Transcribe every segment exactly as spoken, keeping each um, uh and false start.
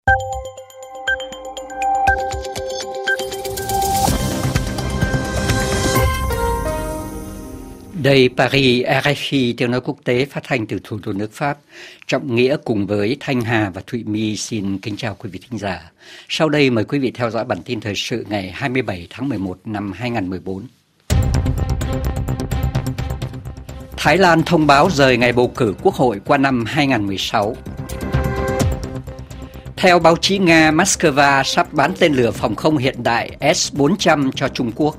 Đây Paris, rờ ép i tiếng nói quốc tế phát thanh từ thủ đô nước Pháp. Trọng Nghĩa cùng với Thanh Hà và Thụy My xin kính chào quý vị thính giả. Sau đây mời quý vị theo dõi bản tin thời sự ngày hai mươi bảy tháng mười một năm hai nghìn không trăm mười bốn. Thái Lan thông báo rời ngày bầu cử quốc hội qua năm hai nghìn không trăm mười sáu. Theo báo chí Nga, Moscow sắp bán tên lửa phòng không hiện đại S bốn trăm cho Trung Quốc.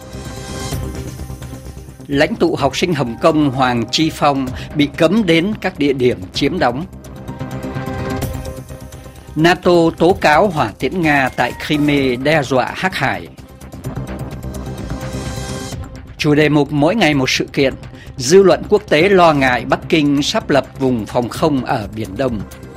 Lãnh tụ học sinh Hồng Kông Hoàng Chi Phong bị cấm đến các địa điểm chiếm đóng. NATO tố cáo hỏa tiễn Nga tại Crimea đe dọa hắc hải. Chủ đề mục mỗi ngày một sự kiện. Dư luận quốc tế lo ngại Bắc Kinh sắp lập vùng phòng không ở Biển Đông.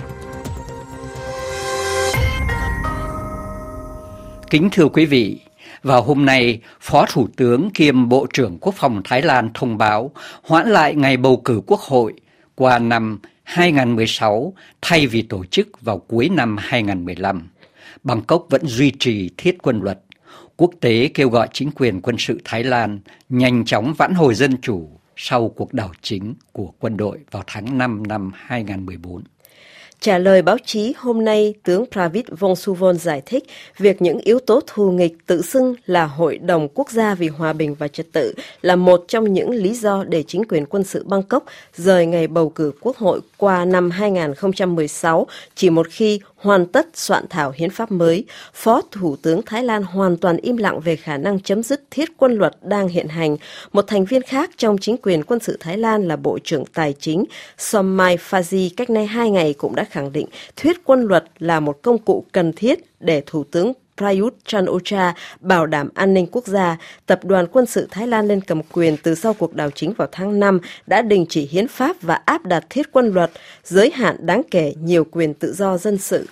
Kính thưa quý vị, vào hôm nay, Phó Thủ tướng kiêm Bộ trưởng Quốc phòng Thái Lan thông báo hoãn lại ngày bầu cử quốc hội qua năm hai nghìn không trăm mười sáu thay vì tổ chức vào cuối năm hai nghìn không trăm mười lăm. Bangkok vẫn duy trì thiết quân luật. Quốc tế kêu gọi chính quyền quân sự Thái Lan nhanh chóng vãn hồi dân chủ sau cuộc đảo chính của quân đội vào tháng năm năm hai nghìn không trăm mười bốn. Trả lời báo chí hôm nay, tướng Pravit Vongsuvoon giải thích việc những yếu tố thù nghịch tự xưng là Hội đồng Quốc gia vì Hòa bình và Trật tự là một trong những lý do để chính quyền quân sự Bangkok rời ngày bầu cử quốc hội qua năm hai nghìn không trăm mười sáu chỉ một khi hoàn tất soạn thảo hiến pháp mới. Phó Thủ tướng Thái Lan hoàn toàn im lặng về khả năng chấm dứt thiết quân luật đang hiện hành. Một thành viên khác trong chính quyền quân sự Thái Lan là Bộ trưởng Tài chính Somai Fazi cách nay hai ngày cũng đã khẳng định thiết quân luật là một công cụ cần thiết để Thủ tướng Prayut Chan-o-cha bảo đảm an ninh quốc gia. Tập đoàn quân sự Thái Lan lên cầm quyền từ sau cuộc đảo chính vào tháng năm đã đình chỉ hiến pháp và áp đặt thiết quân luật, giới hạn đáng kể nhiều quyền tự do dân sự.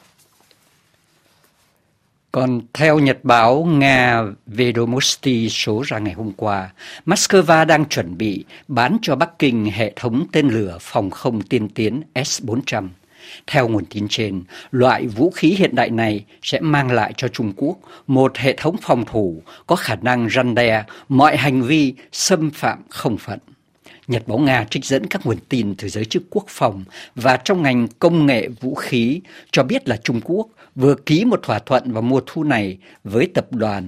Còn theo nhật báo Nga Vedomosti số ra ngày hôm qua, Moscow đang chuẩn bị bán cho Bắc Kinh hệ thống tên lửa phòng không tiên tiến S bốn trăm. Theo nguồn tin trên, loại vũ khí hiện đại này sẽ mang lại cho Trung Quốc một hệ thống phòng thủ có khả năng răn đe mọi hành vi xâm phạm không phận. Nhật báo Nga trích dẫn các nguồn tin từ giới chức quốc phòng và trong ngành công nghệ vũ khí cho biết là Trung Quốc vừa ký một thỏa thuận vào mùa thu này với tập đoàn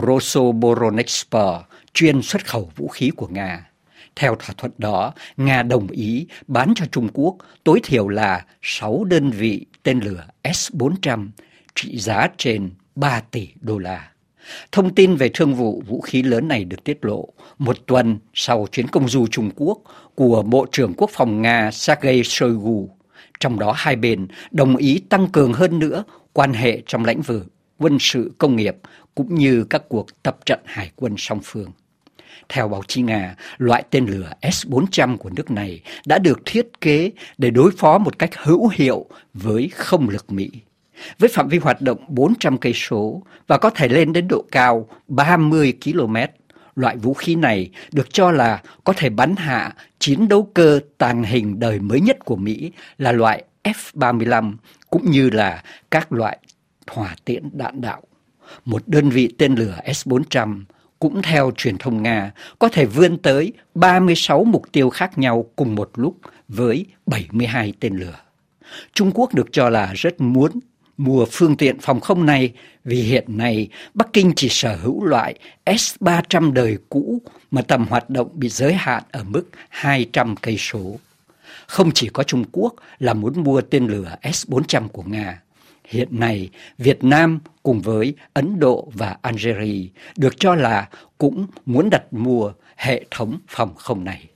Rosoboronexport chuyên xuất khẩu vũ khí của Nga. Theo thỏa thuận đó, Nga đồng ý bán cho Trung Quốc tối thiểu là sáu đơn vị tên lửa S bốn trăm trị giá trên ba tỷ đô la. Thông tin về thương vụ vũ khí lớn này được tiết lộ một tuần sau chuyến công du Trung Quốc của Bộ trưởng Quốc phòng Nga Sergei Shoigu. Trong đó hai bên đồng ý tăng cường hơn nữa quan hệ trong lĩnh vực quân sự công nghiệp cũng như các cuộc tập trận hải quân song phương. Theo báo chí Nga, loại tên lửa S bốn trăm của nước này đã được thiết kế để đối phó một cách hữu hiệu với không lực Mỹ. Với phạm vi hoạt động bốn trăm cây số và có thể lên đến độ cao ba mươi ki lô mét, loại vũ khí này được cho là có thể bắn hạ chiến đấu cơ tàng hình đời mới nhất của Mỹ là loại F ba mươi lăm cũng như là các loại hỏa tiễn đạn đạo. Một đơn vị tên lửa S bốn trăm cũng theo truyền thông Nga có thể vươn tới ba mươi sáu mục tiêu khác nhau cùng một lúc với bảy mươi hai tên lửa. Trung Quốc được cho là rất muốn mua phương tiện phòng không này vì hiện nay Bắc Kinh chỉ sở hữu loại S ba trăm đời cũ mà tầm hoạt động bị giới hạn ở mức hai trăm cây số. Không chỉ có Trung Quốc là muốn mua tên lửa S bốn trăm của Nga. Hiện nay, Việt Nam cùng với Ấn Độ và Algeria được cho là cũng muốn đặt mua hệ thống phòng không này.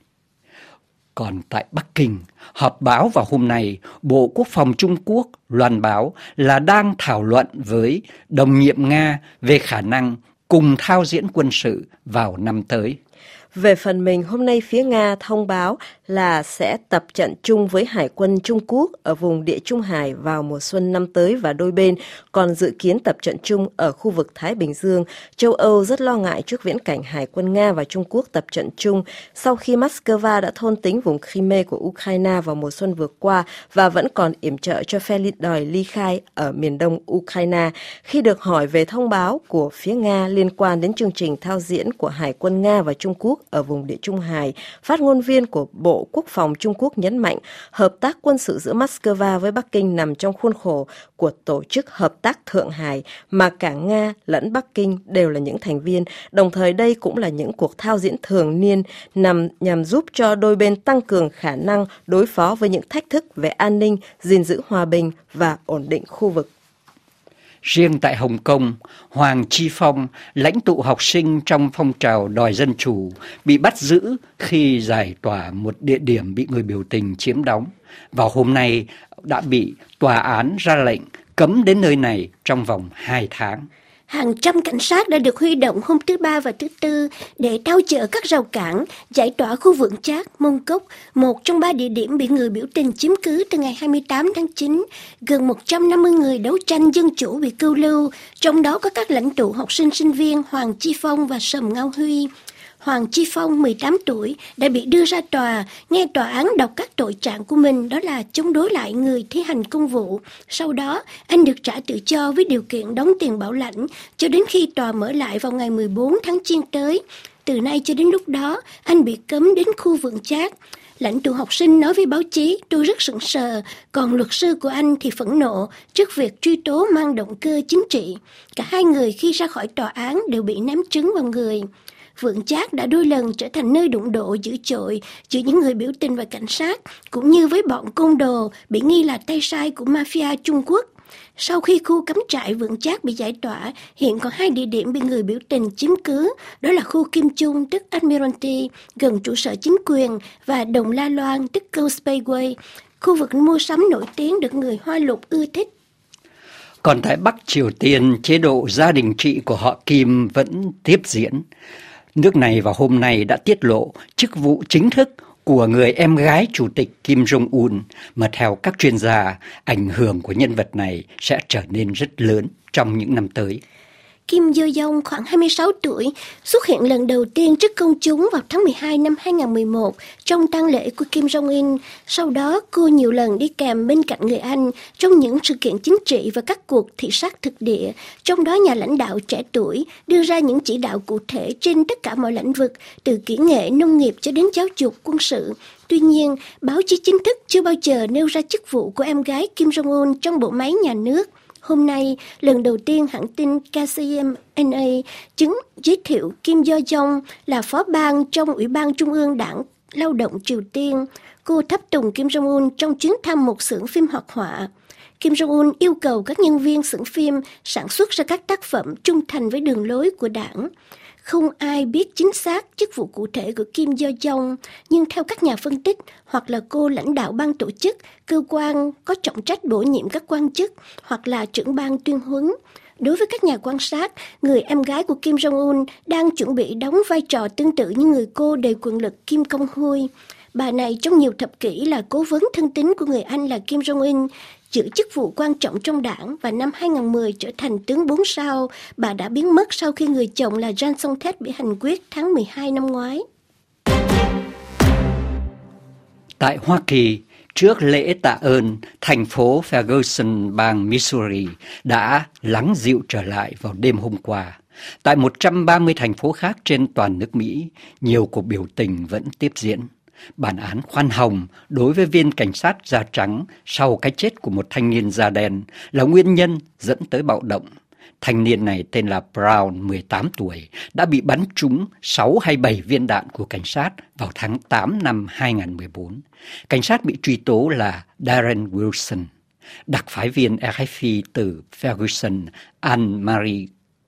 Còn tại Bắc Kinh, họp báo vào hôm nay, Bộ Quốc phòng Trung Quốc loan báo là đang thảo luận với đồng nhiệm Nga về khả năng cùng thao diễn quân sự vào năm tới. Về phần mình, hôm nay phía Nga thông báo là sẽ tập trận chung với Hải quân Trung Quốc ở vùng Địa Trung Hải vào mùa xuân năm tới và đôi bên còn dự kiến tập trận chung ở khu vực Thái Bình Dương. Châu Âu rất lo ngại trước viễn cảnh Hải quân Nga và Trung Quốc tập trận chung sau khi Moscow đã thôn tính vùng Crimea của Ukraine vào mùa xuân vừa qua và vẫn còn yểm trợ cho phe đòi ly khai ở miền đông Ukraine. Khi được hỏi về thông báo của phía Nga liên quan đến chương trình thao diễn của Hải quân Nga và Trung Quốc ở vùng Địa Trung Hải, phát ngôn viên của Bộ Quốc phòng Trung Quốc nhấn mạnh hợp tác quân sự giữa Moscow với Bắc Kinh nằm trong khuôn khổ của Tổ chức Hợp tác Thượng Hải mà cả Nga lẫn Bắc Kinh đều là những thành viên. Đồng thời đây cũng là những cuộc thao diễn thường niên nằm nhằm giúp cho đôi bên tăng cường khả năng đối phó với những thách thức về an ninh, gìn giữ hòa bình và ổn định khu vực. Riêng tại Hồng Kông, Hoàng Chi Phong, lãnh tụ học sinh trong phong trào đòi dân chủ, bị bắt giữ khi giải tỏa một địa điểm bị người biểu tình chiếm đóng. Vào hôm nay đã bị tòa án ra lệnh cấm đến nơi này trong vòng hai tháng. Hàng trăm cảnh sát đã được huy động hôm thứ Ba và thứ Tư để tháo dỡ các rào cản, giải tỏa khu vườn Chát, Mông Cốc, một trong ba địa điểm bị người biểu tình chiếm cứ từ ngày hai mươi tám tháng chín. Gần một trăm năm mươi người đấu tranh dân chủ bị câu lưu, trong đó có các lãnh tụ học sinh sinh viên Hoàng Chi Phong và Sầm Ngao Huy. Hoàng Chi Phong, mười tám tuổi, đã bị đưa ra tòa, nghe tòa án đọc các tội trạng của mình, đó là chống đối lại người thi hành công vụ. Sau đó, anh được trả tự do với điều kiện đóng tiền bảo lãnh, cho đến khi tòa mở lại vào ngày mười bốn tháng Giêng tới. Từ nay cho đến lúc đó, anh bị cấm đến khu vườn Chát. Lãnh tụ học sinh nói với báo chí, tôi rất sững sờ, còn luật sư của anh thì phẫn nộ trước việc truy tố mang động cơ chính trị. Cả hai người khi ra khỏi tòa án đều bị ném trứng vào người. Vườn Chát đã đôi lần trở thành nơi đụng độ dữ dội giữa những người biểu tình và cảnh sát, cũng như với bọn côn đồ bị nghi là tay sai của mafia Trung Quốc. Sau khi khu cắm trại Vườn Chát bị giải tỏa, hiện còn hai địa điểm bị người biểu tình chiếm cứ, đó là khu Kim Trung tức Admiralty, gần trụ sở chính quyền, và Đồng La Loan tức Coast Speedway, khu vực mua sắm nổi tiếng được người Hoa Lục ưa thích. Còn tại Bắc Triều Tiên, chế độ gia đình trị của họ Kim vẫn tiếp diễn. Nước này vào hôm nay đã tiết lộ chức vụ chính thức của người em gái chủ tịch Kim Jong-un, mà theo các chuyên gia, ảnh hưởng của nhân vật này sẽ trở nên rất lớn trong những năm tới. Kim Yo-jong khoảng hai mươi sáu tuổi, xuất hiện lần đầu tiên trước công chúng vào tháng mười hai năm hai nghìn không trăm mười một trong tang lễ của Kim Jong-un. Sau đó, cô nhiều lần đi kèm bên cạnh người anh trong những sự kiện chính trị và các cuộc thị sát thực địa. Trong đó, nhà lãnh đạo trẻ tuổi đưa ra những chỉ đạo cụ thể trên tất cả mọi lĩnh vực, từ kỹ nghệ, nông nghiệp cho đến giáo dục, quân sự. Tuy nhiên, báo chí chính thức chưa bao giờ nêu ra chức vụ của em gái Kim Jong-un trong bộ máy nhà nước. Hôm nay, lần đầu tiên hãng tin K C M N A chứng giới thiệu Kim Yo-jong là phó ban trong Ủy ban Trung ương Đảng Lao động Triều Tiên. Cô thắp tùng Kim Jong-un trong chuyến thăm một xưởng phim hoạt họa. Kim Jong-un yêu cầu các nhân viên xưởng phim sản xuất ra các tác phẩm trung thành với đường lối của đảng. Không ai biết chính xác chức vụ cụ thể của Kim Yo-jong, nhưng theo các nhà phân tích, hoặc là cô lãnh đạo ban tổ chức, cơ quan có trọng trách bổ nhiệm các quan chức, hoặc là trưởng ban tuyên huấn. Đối với các nhà quan sát, người em gái của Kim Jong-un đang chuẩn bị đóng vai trò tương tự như người cô đầy quyền lực Kim Jong-huy. Bà này trong nhiều thập kỷ là cố vấn thân tín của người anh là Kim Jong-un, giữ chức vụ quan trọng trong đảng, và năm hai nghìn không trăm mười trở thành tướng bốn sao. Bà đã biến mất sau khi người chồng là Jang Song-thet bị hành quyết tháng mười hai năm ngoái. Tại Hoa Kỳ, trước lễ tạ ơn, thành phố Ferguson, bang Missouri đã lắng dịu trở lại vào đêm hôm qua. Tại một trăm ba mươi thành phố khác trên toàn nước Mỹ, nhiều cuộc biểu tình vẫn tiếp diễn. Bản án khoan hồng đối với viên cảnh sát da trắng sau cái chết của một thanh niên da đen là nguyên nhân dẫn tới bạo động. Thanh niên này tên là Brown, mười tám tuổi, đã bị bắn trúng sáu hay bảy viên đạn của cảnh sát vào tháng tám năm hai nghìn không trăm mười bốn. Cảnh sát bị truy tố là Darren Wilson. Đặc phái viên R F I từ Ferguson, Anne-Marie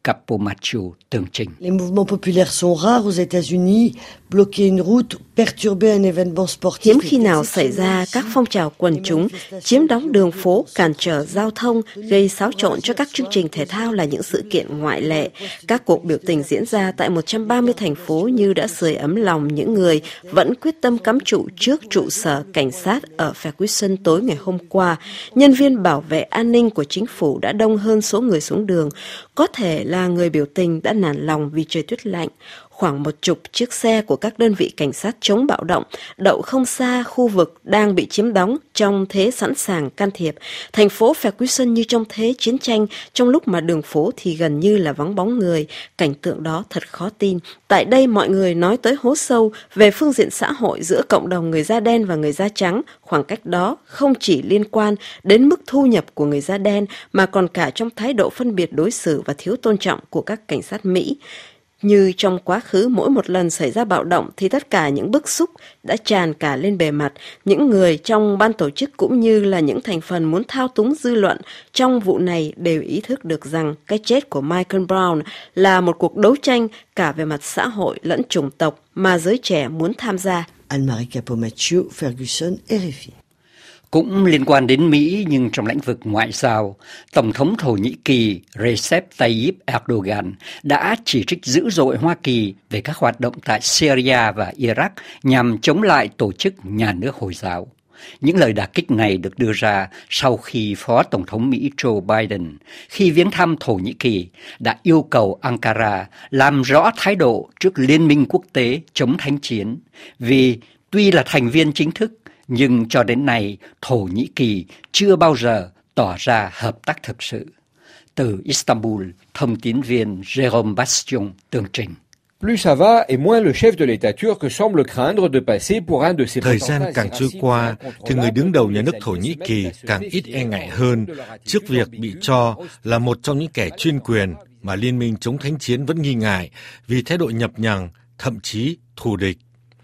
Capomatto tường trình. Les mouvements populaires sont rares aux États-Unis. Bloquer une route, perturber un événement sportif. Hiếm khi nào xảy ra các phong trào quần chúng chiếm đóng đường phố, cản trở giao thông, gây xáo trộn cho các chương trình thể thao là những sự kiện ngoại lệ. Các cuộc biểu tình diễn ra tại một trăm ba mươi thành phố như đã sưởi ấm lòng những người vẫn quyết tâm cắm trụ trước trụ sở cảnh sát ở Ferguson tối ngày hôm qua. Nhân viên bảo vệ an ninh của chính phủ đã đông hơn số người xuống đường. Có thể là người biểu tình đã nản lòng vì trời tuyết lạnh. Khoảng một chục chiếc xe của các đơn vị cảnh sát chống bạo động đậu không xa khu vực đang bị chiếm đóng trong thế sẵn sàng can thiệp. Thành phố Ferguson như trong thế chiến tranh, trong lúc mà đường phố thì gần như là vắng bóng người. Cảnh tượng đó thật khó tin. Tại đây mọi người nói tới hố sâu về phương diện xã hội giữa cộng đồng người da đen và người da trắng. Khoảng cách đó không chỉ liên quan đến mức thu nhập của người da đen mà còn cả trong thái độ phân biệt đối xử và thiếu tôn trọng của các cảnh sát Mỹ. Như trong quá khứ, mỗi một lần xảy ra bạo động thì tất cả những bức xúc đã tràn cả lên bề mặt. Những người trong ban tổ chức cũng như là những thành phần muốn thao túng dư luận trong vụ này đều ý thức được rằng cái chết của Michael Brown là một cuộc đấu tranh cả về mặt xã hội lẫn chủng tộc mà giới trẻ muốn tham gia. Anne-Marie Capomatto, Ferguson, R F I. Cũng liên quan đến Mỹ nhưng trong lĩnh vực ngoại giao, Tổng thống Thổ Nhĩ Kỳ Recep Tayyip Erdogan đã chỉ trích dữ dội Hoa Kỳ về các hoạt động tại Syria và Iraq nhằm chống lại tổ chức nhà nước Hồi giáo. Những lời đả kích này được đưa ra sau khi Phó Tổng thống Mỹ Joe Biden, khi viếng thăm Thổ Nhĩ Kỳ, đã yêu cầu Ankara làm rõ thái độ trước Liên minh quốc tế chống thánh chiến, vì tuy là thành viên chính thức, nhưng cho đến nay Thổ Nhĩ Kỳ chưa bao giờ tỏ ra hợp tác thực sự. Từ Istanbul, thông tín viên Jérôme Bastion tường trình. Plus ça va et moins le chef de l'État turc semble craindre de passer pour un de ces Thời gian càng trôi qua thì người đứng đầu nhà nước Thổ Nhĩ Kỳ càng ít e ngại hơn trước việc bị cho là một trong những kẻ chuyên quyền mà Liên minh chống thánh chiến vẫn nghi ngại vì thái độ nhập nhằng, thậm chí thù địch.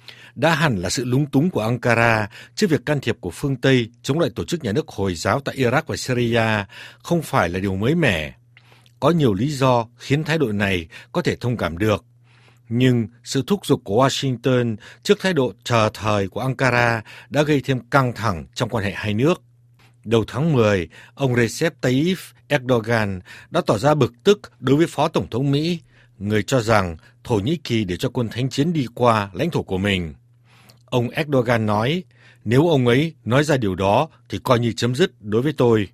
Đã hẳn là sự lúng túng của Ankara trước việc can thiệp của phương Tây chống lại tổ chức nhà nước Hồi giáo tại Iraq và Syria không phải là điều mới mẻ. Có nhiều lý do khiến thái độ này có thể thông cảm được. Nhưng sự thúc giục của Washington trước thái độ chờ thời của Ankara đã gây thêm căng thẳng trong quan hệ hai nước. Đầu tháng mười, ông Recep Tayyip Erdogan đã tỏ ra bực tức đối với Phó Tổng thống Mỹ, người cho rằng Thổ Nhĩ Kỳ để cho quân thánh chiến đi qua lãnh thổ của mình. Ông Erdogan nói, nếu ông ấy nói ra điều đó thì coi như chấm dứt đối với tôi.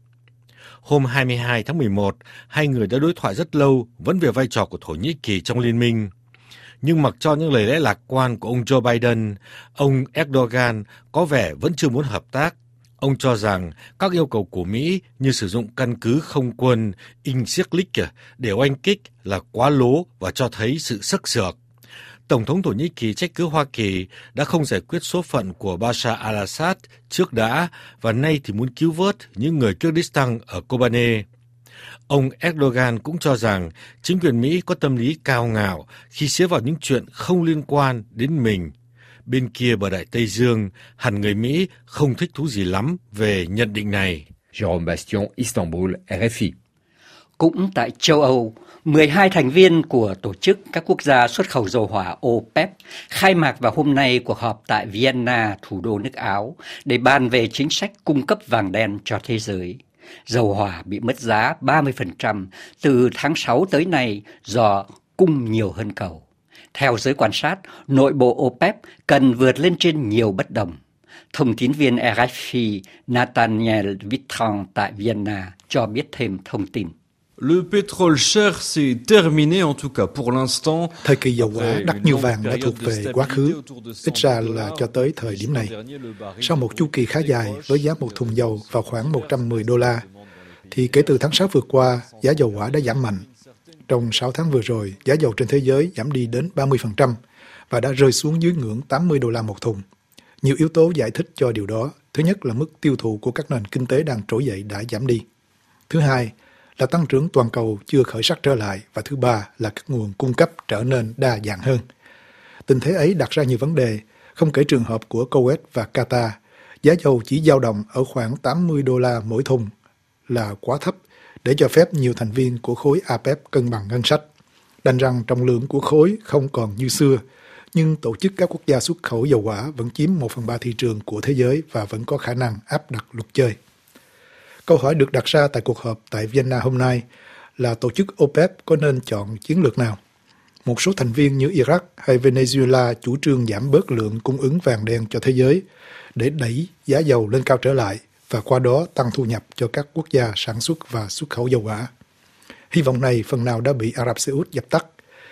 Hôm hai mươi hai tháng mười một, hai người đã đối thoại rất lâu vẫn về vai trò của Thổ Nhĩ Kỳ trong liên minh. Nhưng mặc cho những lời lẽ lạc quan của ông Joe Biden, ông Erdogan có vẻ vẫn chưa muốn hợp tác. Ông cho rằng các yêu cầu của Mỹ như sử dụng căn cứ không quân Incirlik để oanh kích là quá lố và cho thấy sự sắc sược. Tổng thống Thổ Nhĩ Kỳ trách cứ Hoa Kỳ đã không giải quyết số phận của Bashar al-Assad trước đã và nay thì muốn cứu vớt những người Kurdistan ở Kobane. Ông Erdogan cũng cho rằng chính quyền Mỹ có tâm lý cao ngạo khi xía vào những chuyện không liên quan đến mình. Bên kia bờ đại Tây Dương, hẳn người Mỹ không thích thú gì lắm về nhận định này. Jérôme Bastion, Istanbul, R F I. Cũng tại châu Âu, mười hai thành viên của tổ chức các quốc gia xuất khẩu dầu hỏa OPEC khai mạc vào hôm nay cuộc họp tại Vienna, thủ đô nước Áo, để bàn về chính sách cung cấp vàng đen cho thế giới. Dầu hỏa bị mất giá ba mươi phần trăm từ tháng sáu tới nay do cung nhiều hơn cầu. Theo giới quan sát, nội bộ OPEC cần vượt lên trên nhiều bất đồng. Thông tín viên R F I Nathaniel Vitran tại Vienna cho biết thêm thông tin. Le pétrole cher c'est terminé en tout cas pour l'instant. Thời kỳ dầu hỏa đắt như vàng đã thuộc về quá khứ, ít ra là cho tới thời điểm này. Sau một chu kỳ khá dài với giá một thùng dầu vào khoảng một trăm mười đô la, thì kể từ tháng sáu vừa qua, giá dầu hỏa đã giảm mạnh. Trong sáu tháng vừa rồi, giá dầu trên thế giới giảm đi đến ba mươi phần trăm và đã rơi xuống dưới ngưỡng tám mươi đô la một thùng. Nhiều yếu tố giải thích cho điều đó. Thứ nhất là mức tiêu thụ của các nền kinh tế đang trỗi dậy đã giảm đi. Thứ hai là tăng trưởng toàn cầu chưa khởi sắc trở lại. Và thứ ba là các nguồn cung cấp trở nên đa dạng hơn. Tình thế ấy đặt ra nhiều vấn đề, không kể trường hợp của Kuwait và Qatar. Giá dầu chỉ dao động ở khoảng tám mươi đô la mỗi thùng là quá thấp, để cho phép nhiều thành viên của khối a pếc cân bằng ngân sách. Đành rằng trọng lượng của khối không còn như xưa, nhưng tổ chức các quốc gia xuất khẩu dầu hỏa vẫn chiếm một phần ba thị trường của thế giới và vẫn có khả năng áp đặt luật chơi. Câu hỏi được đặt ra tại cuộc họp tại Vienna hôm nay là tổ chức ô pếc có nên chọn chiến lược nào? Một số thành viên như Iraq hay Venezuela chủ trương giảm bớt lượng cung ứng vàng đen cho thế giới để đẩy giá dầu lên cao trở lại và qua đó tăng thu nhập cho các quốc gia sản xuất và xuất khẩu dầu hỏa. Hy vọng này phần nào đã bị Ả Rập Xê Út dập tắt.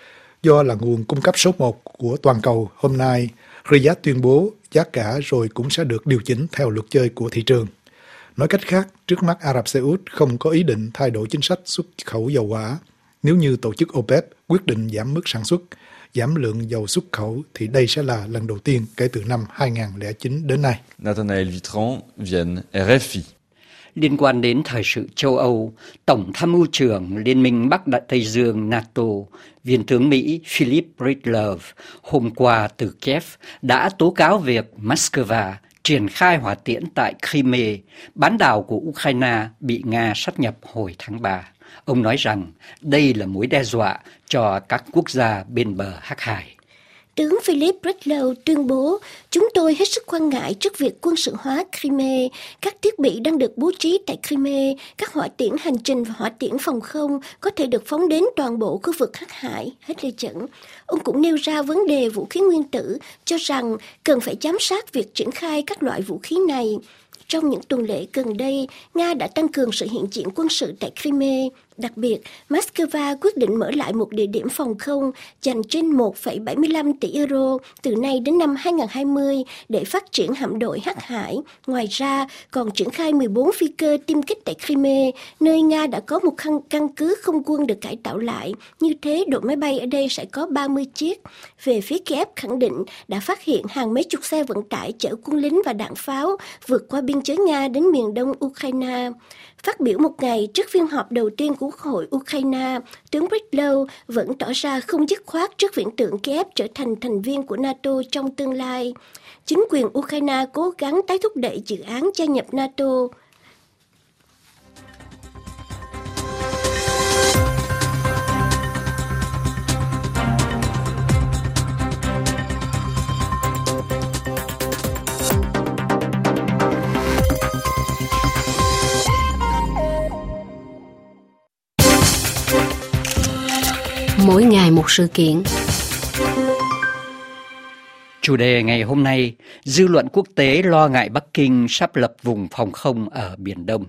Do là nguồn cung cấp số một của toàn cầu, hôm nay Riyadh tuyên bố giá cả rồi cũng sẽ được điều chỉnh theo luật chơi của thị trường. Nói cách khác, trước mắt Ả Rập Xê Út không có ý định thay đổi chính sách xuất khẩu dầu hỏa. Nếu như tổ chức ô pếc quyết định giảm mức sản xuất, giảm lượng dầu xuất khẩu thì đây sẽ là lần đầu tiên kể từ năm hai không không chín đến nay. Nathanaël Vitran, Vienne, rờ ép i. Liên quan đến thời sự châu Âu, Tổng tham mưu trưởng Liên minh Bắc Đại Tây Dương NATO, Viên tướng Mỹ Philip Breedlove hôm qua từ Kiev đã tố cáo việc Moscow triển khai hỏa tiễn tại Crimea, bán đảo của Ukraine bị Nga sáp nhập hồi tháng ba. Ông nói rằng đây là mối đe dọa cho các quốc gia bên bờ Hắc Hải. Tướng Philip Breedlove tuyên bố, chúng tôi hết sức quan ngại trước việc quân sự hóa Crimea. Các thiết bị đang được bố trí tại Crimea, các hỏa tiễn hành trình và hỏa tiễn phòng không có thể được phóng đến toàn bộ khu vực Hắc Hải, hết lời dẫn. Ông cũng nêu ra vấn đề vũ khí nguyên tử, cho rằng cần phải giám sát việc triển khai các loại vũ khí này. Trong những tuần lễ gần đây, Nga đã tăng cường sự hiện diện quân sự tại Crimea. Đặc biệt, Moscow quyết định mở lại một địa điểm phòng không dành trên một phẩy bảy mươi lăm tỷ euro từ nay đến năm hai không hai không để phát triển hạm đội Hắc Hải. Ngoài ra, còn triển khai mười bốn phi cơ tiêm kích tại Crimea, nơi Nga đã có một căn cứ không quân được cải tạo lại. Như thế, đội máy bay ở đây sẽ có ba mươi chiếc. Về phía Kiev khẳng định đã phát hiện hàng mấy chục xe vận tải chở quân lính và đạn pháo vượt qua biên giới Nga đến miền đông Ukraine. Phát biểu một ngày trước phiên họp đầu tiên của Quốc hội Ukraine, tướng Breedlove vẫn tỏ ra không dứt khoát trước viễn tượng Kiev trở thành thành viên của NATO trong tương lai. Chính quyền Ukraine cố gắng tái thúc đẩy dự án gia nhập NATO. Mỗi ngày một sự kiện. Chủ đề ngày hôm nay, dư luận quốc tế lo ngại Bắc Kinh sắp lập vùng phòng không ở Biển Đông.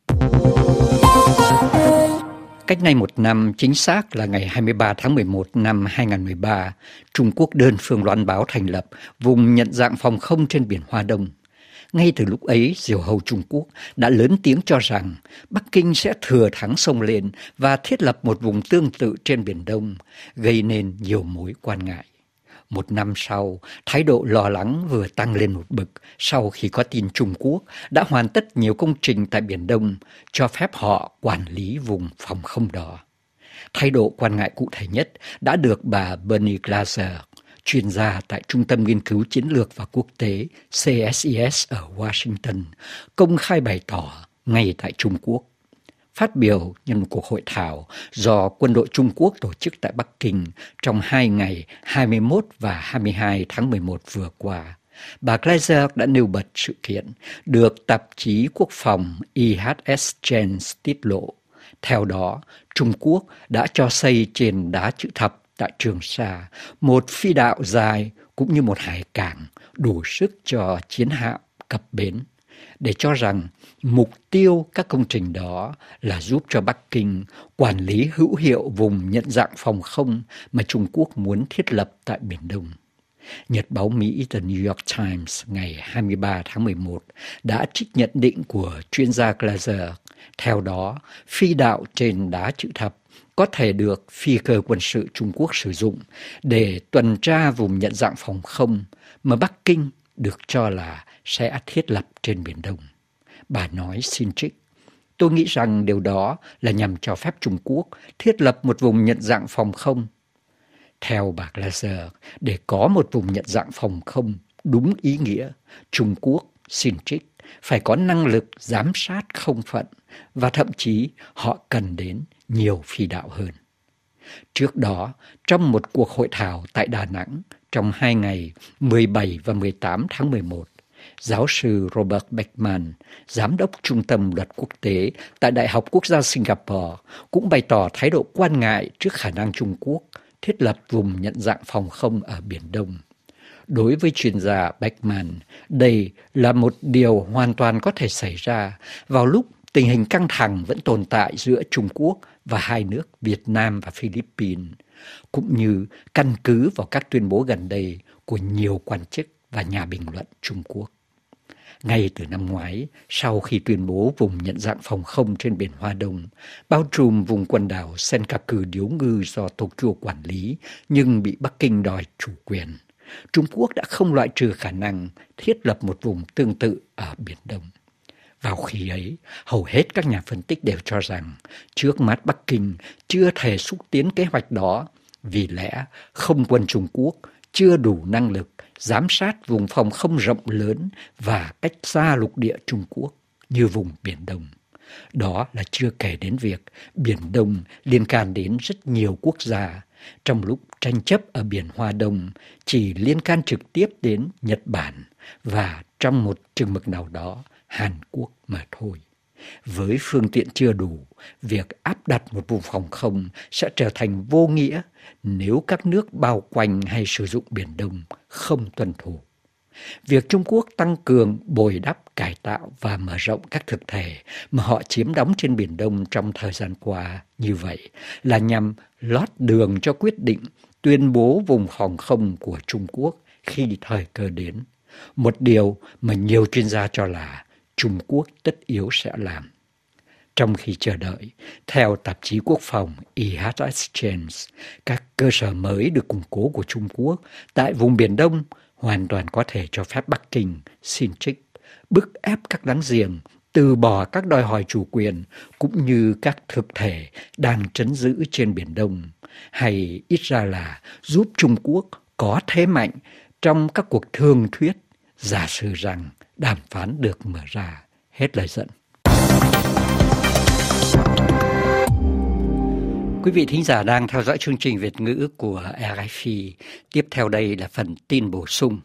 Cách nay một năm, chính xác là ngày hai mươi ba tháng mười một năm hai không một ba, Trung Quốc đơn phương loan báo thành lập vùng nhận dạng phòng không trên biển Hoa Đông. Ngay từ lúc ấy, diều hâu Trung Quốc đã lớn tiếng cho rằng Bắc Kinh sẽ thừa thắng xông lên và thiết lập một vùng tương tự trên Biển Đông, gây nên nhiều mối quan ngại. Một năm sau, thái độ lo lắng vừa tăng lên một bậc sau khi có tin Trung Quốc đã hoàn tất nhiều công trình tại Biển Đông, cho phép họ quản lý vùng phòng không đó. Thái độ quan ngại cụ thể nhất đã được bà Bernie Glaser, chuyên gia tại Trung tâm Nghiên cứu Chiến lược và Quốc tế C S I S ở Washington, công khai bày tỏ ngay tại Trung Quốc. Phát biểu nhân một cuộc hội thảo do quân đội Trung Quốc tổ chức tại Bắc Kinh trong hai ngày hai mươi mốt và hai mươi hai tháng mười một vừa qua, bà Glaser đã nêu bật sự kiện được tạp chí Quốc phòng I H S Chance tiết lộ. Theo đó, Trung Quốc đã cho xây trên đá chữ thập tại Trường Sa một phi đạo dài cũng như một hải cảng đủ sức cho chiến hạm cập bến, để cho rằng mục tiêu các công trình đó là giúp cho Bắc Kinh quản lý hữu hiệu vùng nhận dạng phòng không mà Trung Quốc muốn thiết lập tại Biển Đông. Nhật báo Mỹ The New York Times ngày hai mươi ba tháng mười một đã trích nhận định của chuyên gia Glaser. Theo đó, phi đạo trên đá chữ thập có thể được phi cơ quân sự Trung Quốc sử dụng để tuần tra vùng nhận dạng phòng không mà Bắc Kinh được cho là sẽ thiết lập trên Biển Đông. Bà nói xin trích: "Tôi nghĩ rằng điều đó là nhằm cho phép Trung Quốc thiết lập một vùng nhận dạng phòng không." Theo bà Glaser, để có một vùng nhận dạng phòng không đúng ý nghĩa, Trung Quốc, xin trích, phải có năng lực giám sát không phận và thậm chí họ cần đến nhiều phi đạo hơn. Trước đó, trong một cuộc hội thảo tại Đà Nẵng trong hai ngày mười bảy và mười tám tháng mười một, giáo sư Robert Beckman, giám đốc Trung tâm Luật Quốc tế tại Đại học Quốc gia Singapore, cũng bày tỏ thái độ quan ngại trước khả năng Trung Quốc thiết lập vùng nhận dạng phòng không ở Biển Đông. Đối với chuyên gia Beckman, đây là một điều hoàn toàn có thể xảy ra vào lúc tình hình căng thẳng vẫn tồn tại giữa Trung Quốc và hai nước Việt Nam và Philippines, cũng như căn cứ vào các tuyên bố gần đây của nhiều quan chức và nhà bình luận Trung Quốc. Ngay từ năm ngoái, sau khi tuyên bố vùng nhận dạng phòng không trên biển Hoa Đông, bao trùm vùng quần đảo Senkaku điếu ngư do Tokyo quản lý nhưng bị Bắc Kinh đòi chủ quyền, Trung Quốc đã không loại trừ khả năng thiết lập một vùng tương tự ở Biển Đông. Vào khi ấy, hầu hết các nhà phân tích đều cho rằng trước mắt Bắc Kinh chưa thể xúc tiến kế hoạch đó vì lẽ không quân Trung Quốc chưa đủ năng lực giám sát vùng phòng không rộng lớn và cách xa lục địa Trung Quốc như vùng Biển Đông. Đó là chưa kể đến việc Biển Đông liên can đến rất nhiều quốc gia, trong lúc tranh chấp ở Biển Hoa Đông chỉ liên can trực tiếp đến Nhật Bản và trong một chừng mực nào đó Hàn Quốc mà thôi. Với phương tiện chưa đủ, việc áp đặt một vùng phòng không sẽ trở thành vô nghĩa nếu các nước bao quanh hay sử dụng Biển Đông không tuân thủ. Việc Trung Quốc tăng cường bồi đắp, cải tạo và mở rộng các thực thể mà họ chiếm đóng trên Biển Đông trong thời gian qua như vậy là nhằm lót đường cho quyết định tuyên bố vùng phòng không của Trung Quốc khi thời cơ đến. Một điều mà nhiều chuyên gia cho là Trung Quốc tất yếu sẽ làm. Trong khi chờ đợi, theo tạp chí Quốc phòng e hát Exchange, các cơ sở mới được củng cố của Trung Quốc tại vùng Biển Đông hoàn toàn có thể cho phép Bắc Kinh xin trích, bức ép các láng giềng từ bỏ các đòi hỏi chủ quyền cũng như các thực thể đang trấn giữ trên Biển Đông, hay ít ra là giúp Trung Quốc có thế mạnh trong các cuộc thương thuyết, giả sử rằng đàm phán được mở ra. Hết lời dẫn. Quý vị thính giả đang theo dõi chương trình Việt ngữ của rờ ép i. Tiếp theo đây là phần tin bổ sung.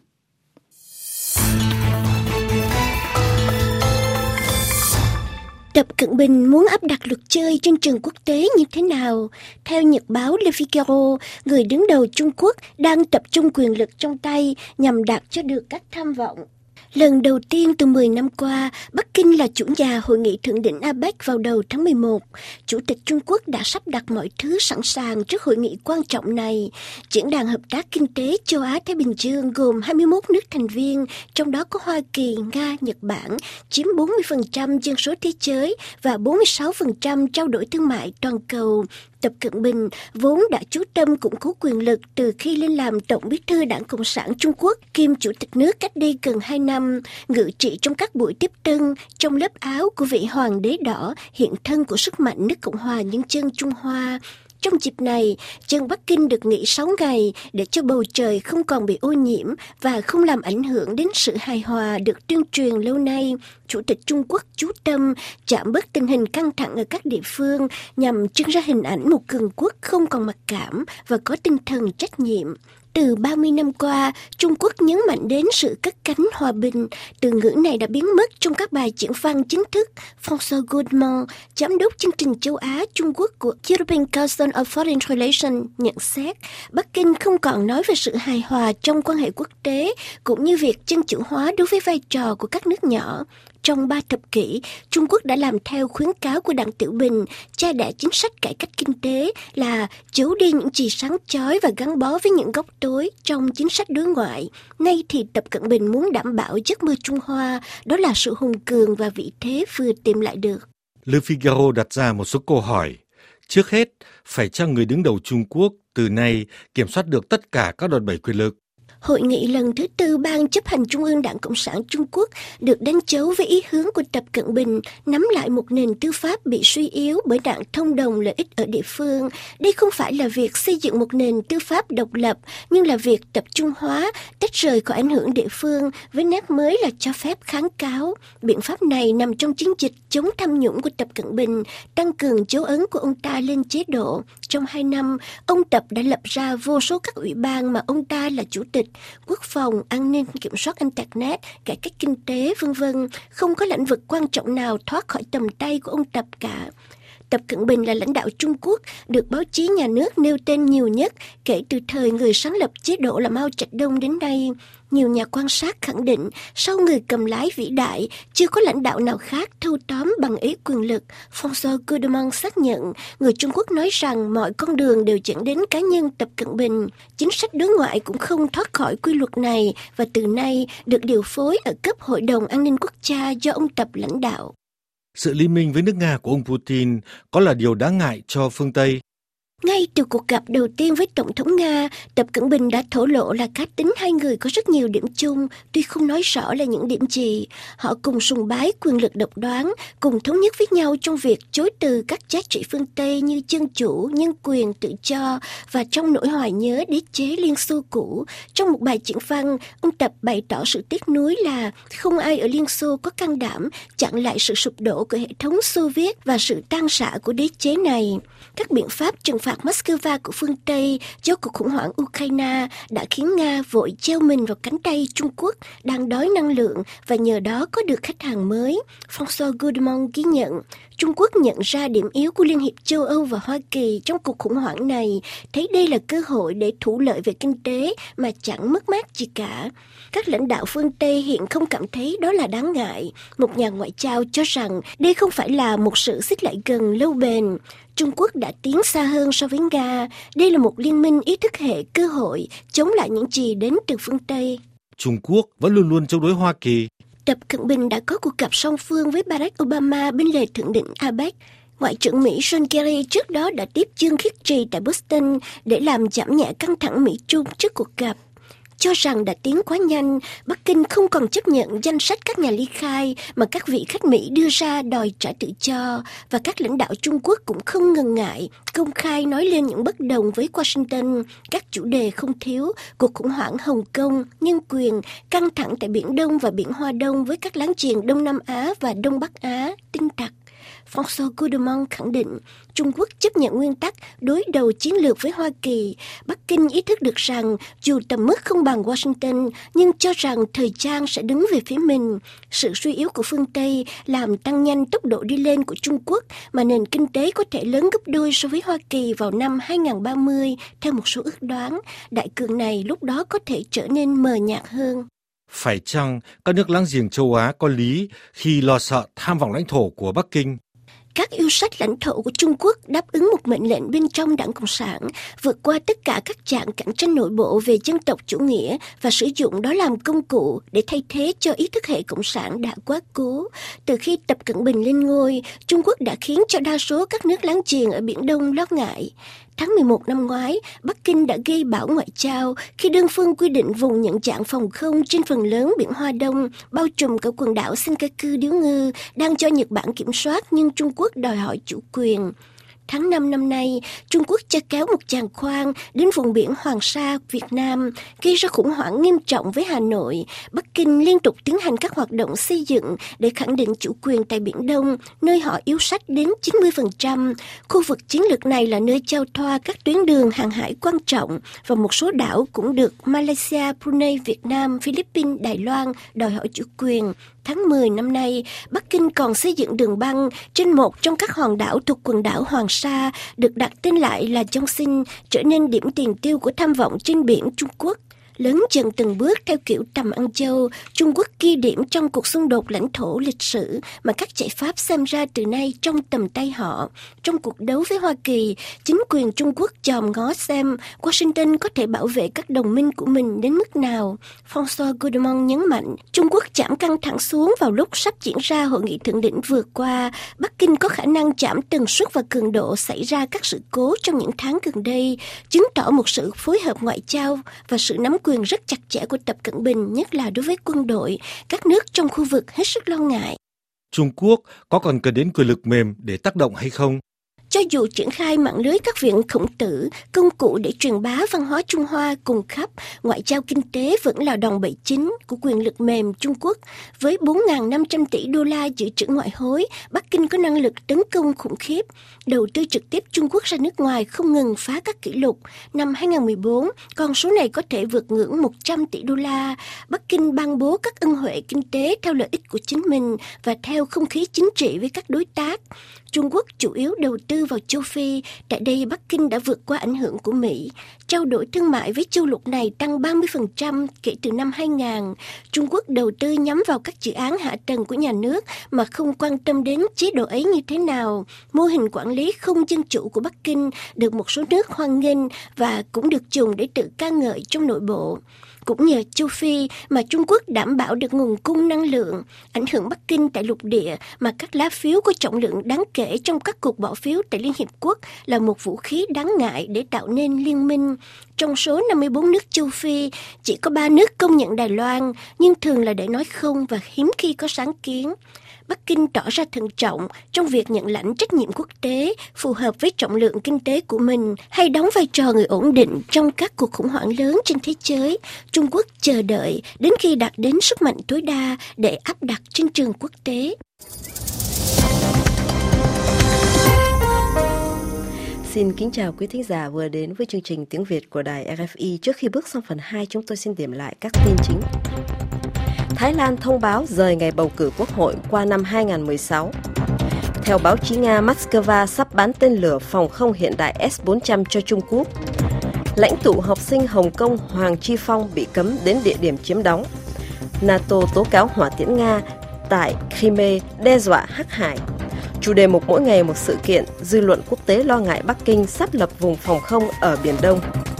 Tập Cận Bình muốn áp đặt luật chơi trên trường quốc tế như thế nào? Theo nhật báo Le Figaro, người đứng đầu Trung Quốc đang tập trung quyền lực trong tay nhằm đạt cho được các tham vọng. Lần đầu tiên từ mười năm qua, Bắc Kinh là chủ nhà hội nghị thượng đỉnh a pếch vào đầu tháng mười một. Chủ tịch Trung Quốc đã sắp đặt mọi thứ sẵn sàng trước hội nghị quan trọng này. Diễn đàn hợp tác kinh tế châu Á-Thái Bình Dương gồm hai mươi mốt nước thành viên, trong đó có Hoa Kỳ, Nga, Nhật Bản, chiếm bốn mươi phần trăm dân số thế giới và bốn mươi sáu phần trăm trao đổi thương mại toàn cầu. Tập Cận Bình vốn đã chú tâm củng cố quyền lực từ khi lên làm Tổng bí thư Đảng Cộng sản Trung Quốc kiêm Chủ tịch nước cách đây gần hai năm, ngự trị trong các buổi tiếp tân trong lớp áo của vị hoàng đế đỏ hiện thân của sức mạnh nước Cộng hòa Nhân dân Trung Hoa. Trong dịp này, dân Bắc Kinh được nghỉ sáu ngày để cho bầu trời không còn bị ô nhiễm và không làm ảnh hưởng đến sự hài hòa được tuyên truyền lâu nay. Chủ tịch Trung Quốc chú tâm giảm bớt tình hình căng thẳng ở các địa phương nhằm trưng ra hình ảnh một cường quốc không còn mặc cảm và có tinh thần trách nhiệm. Từ ba mươi năm qua, Trung Quốc nhấn mạnh đến sự cất cánh hòa bình. Từ ngữ này đã biến mất trong các bài diễn văn chính thức. François Godement, giám đốc chương trình châu Á Trung Quốc của European Council of Foreign Relations, nhận xét Bắc Kinh không còn nói về sự hài hòa trong quan hệ quốc tế, cũng như việc dân chủ hóa đối với vai trò của các nước nhỏ. Trong ba thập kỷ, Trung Quốc đã làm theo khuyến cáo của Đặng Tiểu Bình, cha đẻ chính sách cải cách kinh tế là giấu đi những gì sáng chói và gắn bó với những góc tối trong chính sách đối ngoại. Nay thì Tập Cận Bình muốn đảm bảo giấc mơ Trung Hoa, đó là sự hùng cường và vị thế vừa tìm lại được. Le Figaro đặt ra một số câu hỏi. Trước hết, phải chăng người đứng đầu Trung Quốc từ nay kiểm soát được tất cả các đòn bẩy quyền lực? Hội nghị lần thứ tư Ban chấp hành Trung ương Đảng Cộng sản Trung Quốc được đánh dấu với ý hướng của Tập Cận Bình nắm lại một nền tư pháp bị suy yếu bởi đảng thông đồng lợi ích ở địa phương. Đây không phải là việc xây dựng một nền tư pháp độc lập, nhưng là việc tập trung hóa, tách rời khỏi ảnh hưởng địa phương với nét mới là cho phép kháng cáo. Biện pháp này nằm trong chiến dịch chống tham nhũng của Tập Cận Bình, tăng cường dấu ấn của ông ta lên chế độ. Trong hai năm, ông Tập đã lập ra vô số các ủy ban mà ông ta là chủ tịch, quốc phòng, an ninh, kiểm soát internet, cải cách kinh tế, vân vân. Không có lĩnh vực quan trọng nào thoát khỏi tầm tay của ông Tập cả. Tập Cận Bình là lãnh đạo Trung Quốc được báo chí nhà nước nêu tên nhiều nhất kể từ thời người sáng lập chế độ là Mao Trạch Đông đến nay. Nhiều nhà quan sát khẳng định sau người cầm lái vĩ đại, chưa có lãnh đạo nào khác thâu tóm bằng ý quyền lực. François Godemont xác nhận, người Trung Quốc nói rằng mọi con đường đều dẫn đến cá nhân Tập Cận Bình. Chính sách đối ngoại cũng không thoát khỏi quy luật này và từ nay được điều phối ở cấp Hội đồng An ninh Quốc gia do ông Tập lãnh đạo. Sự liên minh với nước Nga của ông Putin có là điều đáng ngại cho phương Tây. Ngay từ cuộc gặp đầu tiên với Tổng thống Nga, Tập Cận Bình đã thổ lộ là cá tính hai người có rất nhiều điểm chung, tuy không nói rõ là những điểm gì. Họ cùng sùng bái quyền lực độc đoán, cùng thống nhất với nhau trong việc chối từ các giá trị phương Tây như dân chủ, nhân quyền, tự do và trong nỗi hoài nhớ đế chế Liên Xô cũ. Trong một bài diễn văn, ông Tập bày tỏ sự tiếc nuối là không ai ở Liên Xô có can đảm chặn lại sự sụp đổ của hệ thống Xô Viết và sự tan rã của đế chế này. Các biện pháp trừng phạt Moscow của phương Tây do cuộc khủng hoảng Ukraine đã khiến Nga vội treo mình vào cánh tay Trung Quốc đang đói năng lượng và nhờ đó có được khách hàng mới. François Godemont ghi nhận, Trung Quốc nhận ra điểm yếu của Liên hiệp châu Âu và Hoa Kỳ trong cuộc khủng hoảng này, thấy đây là cơ hội để thủ lợi về kinh tế mà chẳng mất mát gì cả. Các lãnh đạo phương Tây hiện không cảm thấy đó là đáng ngại. Một nhà ngoại giao cho rằng đây không phải là một sự xích lại gần lâu bền. Trung Quốc đã tiến xa hơn so với Nga. Đây là một liên minh ý thức hệ cơ hội chống lại những gì đến từ phương Tây. Trung Quốc vẫn luôn luôn chống đối Hoa Kỳ. Tập Cận Bình đã có cuộc gặp song phương với Barack Obama bên lề thượng đỉnh a pếch. Ngoại trưởng Mỹ John Kerry trước đó đã tiếp Dương Khiết Trì tại Boston để làm giảm nhẹ căng thẳng Mỹ-Trung trước cuộc gặp. Cho rằng đã tiến quá nhanh, Bắc Kinh không còn chấp nhận danh sách các nhà ly khai mà các vị khách Mỹ đưa ra đòi trả tự do, và các lãnh đạo Trung Quốc cũng không ngần ngại công khai nói lên những bất đồng với Washington. Các chủ đề không thiếu cuộc khủng hoảng Hồng Kông, nhân quyền, căng thẳng tại Biển Đông và Biển Hoa Đông với các láng giềng Đông Nam Á và Đông Bắc Á, tin tặc. François Godemont khẳng định Trung Quốc chấp nhận nguyên tắc đối đầu chiến lược với Hoa Kỳ. Bắc Kinh ý thức được rằng dù tầm mức không bằng Washington, nhưng cho rằng thời gian sẽ đứng về phía mình. Sự suy yếu của phương Tây làm tăng nhanh tốc độ đi lên của Trung Quốc, mà nền kinh tế có thể lớn gấp đôi so với Hoa Kỳ vào năm hai không ba không, theo một số ước đoán. Đại cường này lúc đó có thể trở nên mờ nhạt hơn. Phải chăng các nước láng giềng châu Á có lý khi lo sợ tham vọng lãnh thổ của Bắc Kinh? Các yêu sách lãnh thổ của Trung Quốc đáp ứng một mệnh lệnh bên trong Đảng Cộng sản, vượt qua tất cả các trạng cạnh tranh nội bộ về dân tộc chủ nghĩa và sử dụng đó làm công cụ để thay thế cho ý thức hệ Cộng sản đã quá cố. Từ khi Tập Cận Bình lên ngôi, Trung Quốc đã khiến cho đa số các nước láng giềng ở Biển Đông lo ngại. Tháng mười một năm ngoái, Bắc Kinh đã gây bão ngoại giao khi đơn phương quy định vùng nhận dạng phòng không trên phần lớn Biển Hoa Đông, bao trùm cả quần đảo Senkaku Điếu Ngư, đang cho Nhật Bản kiểm soát nhưng Trung Quốc đòi hỏi chủ quyền. Tháng năm năm nay, Trung Quốc cho kéo một giàn khoan đến vùng biển Hoàng Sa, Việt Nam, gây ra khủng hoảng nghiêm trọng với Hà Nội. Bắc Kinh liên tục tiến hành các hoạt động xây dựng để khẳng định chủ quyền tại Biển Đông, nơi họ yếu sách đến chín mươi phần trăm. Khu vực chiến lược này là nơi giao thoa các tuyến đường hàng hải quan trọng và một số đảo cũng được Malaysia, Brunei, Việt Nam, Philippines, Đài Loan đòi hỏi chủ quyền. Tháng mười năm nay, Bắc Kinh còn xây dựng đường băng trên một trong các hòn đảo thuộc quần đảo Hoàng Sa, được đặt tên lại là Zhongxin, trở nên điểm tiền tiêu của tham vọng trên biển Trung Quốc. Lớn dần từng bước theo kiểu tầm ăn châu, Trung Quốc ghi điểm trong cuộc xung đột lãnh thổ lịch sử mà các giải pháp xem ra từ nay trong tầm tay họ. Trong cuộc đấu với Hoa Kỳ, chính quyền Trung Quốc chòm ngó xem Washington có thể bảo vệ các đồng minh của mình đến mức nào. François Godemont nhấn mạnh, Trung Quốc giảm căng thẳng xuống vào lúc sắp diễn ra hội nghị thượng đỉnh vừa qua. Bắc Kinh có khả năng giảm tần suất và cường độ xảy ra các sự cố trong những tháng gần đây, chứng tỏ một sự phối hợp ngoại giao và sự nắm quyền rất chặt chẽ của Tập Cận Bình, nhất là đối với quân đội, các nước trong khu vực hết sức lo ngại. Trung Quốc có còn cần đến quyền lực mềm để tác động hay không? Cho dù triển khai mạng lưới các viện khổng tử, công cụ để truyền bá văn hóa Trung Hoa cùng khắp, ngoại giao kinh tế vẫn là đòn bẩy chính của quyền lực mềm Trung Quốc. Với bốn nghìn năm trăm tỷ đô la dự trữ ngoại hối, Bắc Kinh có năng lực tấn công khủng khiếp. Đầu tư trực tiếp Trung Quốc ra nước ngoài không ngừng phá các kỷ lục. Năm hai không một bốn, con số này có thể vượt ngưỡng một trăm tỷ đô la. Bắc Kinh ban bố các ân huệ kinh tế theo lợi ích của chính mình và theo không khí chính trị với các đối tác. Trung Quốc chủ yếu đầu tư vào châu Phi, tại đây Bắc Kinh đã vượt qua ảnh hưởng của Mỹ. Trao đổi thương mại với châu lục này tăng ba mươi phần trăm kể từ năm hai nghìn. Trung Quốc đầu tư nhắm vào các dự án hạ tầng của nhà nước mà không quan tâm đến chế độ ấy như thế nào. Mô hình quản lý không dân chủ của Bắc Kinh được một số nước hoan nghênh và cũng được dùng để tự ca ngợi trong nội bộ. Cũng nhờ châu Phi mà Trung Quốc đảm bảo được nguồn cung năng lượng, ảnh hưởng Bắc Kinh tại lục địa mà các lá phiếu có trọng lượng đáng kể trong các cuộc bỏ phiếu tại Liên Hiệp Quốc là một vũ khí đáng ngại để tạo nên liên minh. Trong số năm mươi bốn nước châu Phi, chỉ có ba nước công nhận Đài Loan, nhưng thường là để nói không và hiếm khi có sáng kiến. Bắc Kinh tỏ ra thận trọng trong việc nhận lãnh trách nhiệm quốc tế phù hợp với trọng lượng kinh tế của mình hay đóng vai trò người ổn định trong các cuộc khủng hoảng lớn trên thế giới. Trung Quốc chờ đợi đến khi đạt đến sức mạnh tối đa để áp đặt trên trường quốc tế. Xin kính chào quý thính giả vừa đến với chương trình tiếng Việt của đài rờ ép i. Trước khi bước sang phần hai, chúng tôi xin điểm lại các tin chính. Thái Lan thông báo rời ngày bầu cử quốc hội qua năm hai không một sáu. Theo báo chí Nga, Moscow sắp bán tên lửa phòng không hiện đại S bốn trăm cho Trung Quốc. Lãnh tụ học sinh Hồng Kông Hoàng Chi Phong bị cấm đến địa điểm chiếm đóng. NATO tố cáo hỏa tiễn Nga tại Crimea đe dọa hắc hải. Chủ đề mục mỗi ngày một sự kiện, dư luận quốc tế lo ngại Bắc Kinh sắp lập vùng phòng không ở Biển Đông.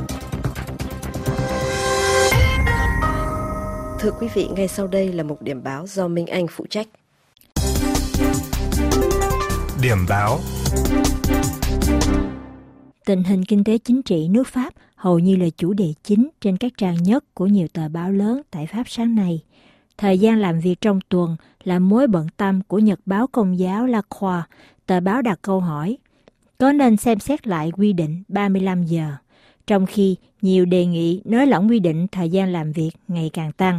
Thưa quý vị, ngay sau đây là một điểm báo do Minh Anh phụ trách. Điểm báo. Tình hình kinh tế chính trị nước Pháp hầu như là chủ đề chính trên các trang nhất của nhiều tờ báo lớn tại Pháp sáng nay. Thời gian làm việc trong tuần là mối bận tâm của Nhật báo Công giáo La Croix. Tờ báo đặt câu hỏi, có nên xem xét lại quy định ba mươi lăm giờ, trong khi nhiều đề nghị nới lỏng quy định thời gian làm việc ngày càng tăng.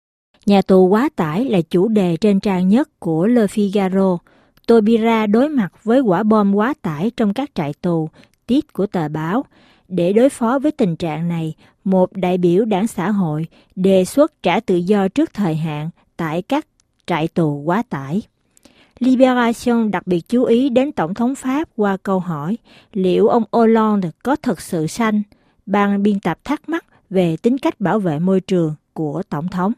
Nhà tù quá tải là chủ đề trên trang nhất của Le Figaro. Taubira đối mặt với quả bom quá tải trong các trại tù, tiết của tờ báo. Để đối phó với tình trạng này, một đại biểu đảng xã hội đề xuất trả tự do trước thời hạn tại các trại tù quá tải. Libération đặc biệt chú ý đến Tổng thống Pháp qua câu hỏi liệu ông Hollande có thực sự xanh. Ban biên tập thắc mắc về tính cách bảo vệ môi trường của Tổng thống.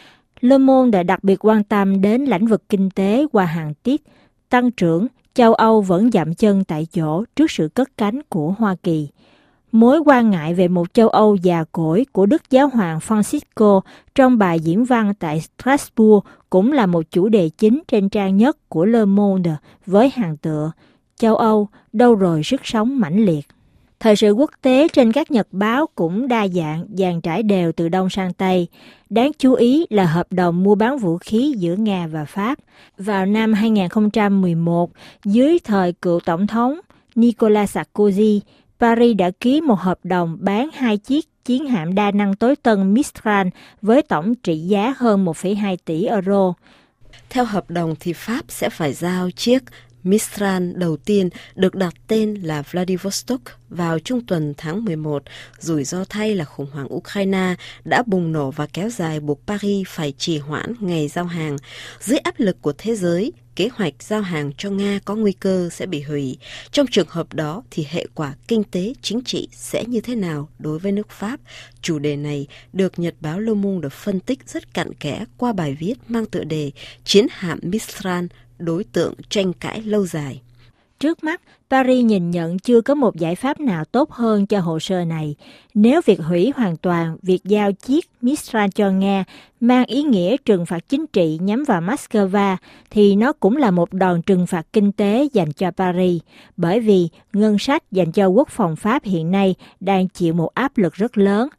Le Monde đặc biệt quan tâm đến lĩnh vực kinh tế qua hàng tiết. Tăng trưởng, châu Âu vẫn dậm chân tại chỗ trước sự cất cánh của Hoa Kỳ. Mối quan ngại về một châu Âu già cỗi của Đức Giáo hoàng Francisco trong bài diễn văn tại Strasbourg cũng là một chủ đề chính trên trang nhất của Le Monde với hàng tựa châu Âu đâu rồi sức sống mãnh liệt. Thời sự quốc tế trên các nhật báo cũng đa dạng, dàn trải đều từ Đông sang Tây. Đáng chú ý là hợp đồng mua bán vũ khí giữa Nga và Pháp. Vào năm hai không một một, dưới thời cựu Tổng thống Nicolas Sarkozy, Paris đã ký một hợp đồng bán hai chiếc chiến hạm đa năng tối tân Mistral với tổng trị giá hơn một phẩy hai tỷ euro. Theo hợp đồng thì Pháp sẽ phải giao chiếc Mistral đầu tiên được đặt tên là Vladivostok vào trung tuần tháng mười một. Rủi ro thay là khủng hoảng Ukraine đã bùng nổ và kéo dài buộc Paris phải trì hoãn ngày giao hàng. Dưới áp lực của thế giới, kế hoạch giao hàng cho Nga có nguy cơ sẽ bị hủy. Trong trường hợp đó thì hệ quả kinh tế, chính trị sẽ như thế nào đối với nước Pháp? Chủ đề này được Nhật báo Le Monde phân tích rất cặn kẽ qua bài viết mang tựa đề Chiến hạm Mistral, đối tượng tranh cãi lâu dài. Trước mắt, Paris nhìn nhận chưa có một giải pháp nào tốt hơn cho hồ sơ này. Nếu việc hủy hoàn toàn việc giao chiếc Mistral cho Nga mang ý nghĩa trừng phạt chính trị nhắm vào Moscow, thì nó cũng là một đòn trừng phạt kinh tế dành cho Paris, bởi vì ngân sách dành cho quốc phòng Pháp hiện nay đang chịu một áp lực rất lớn.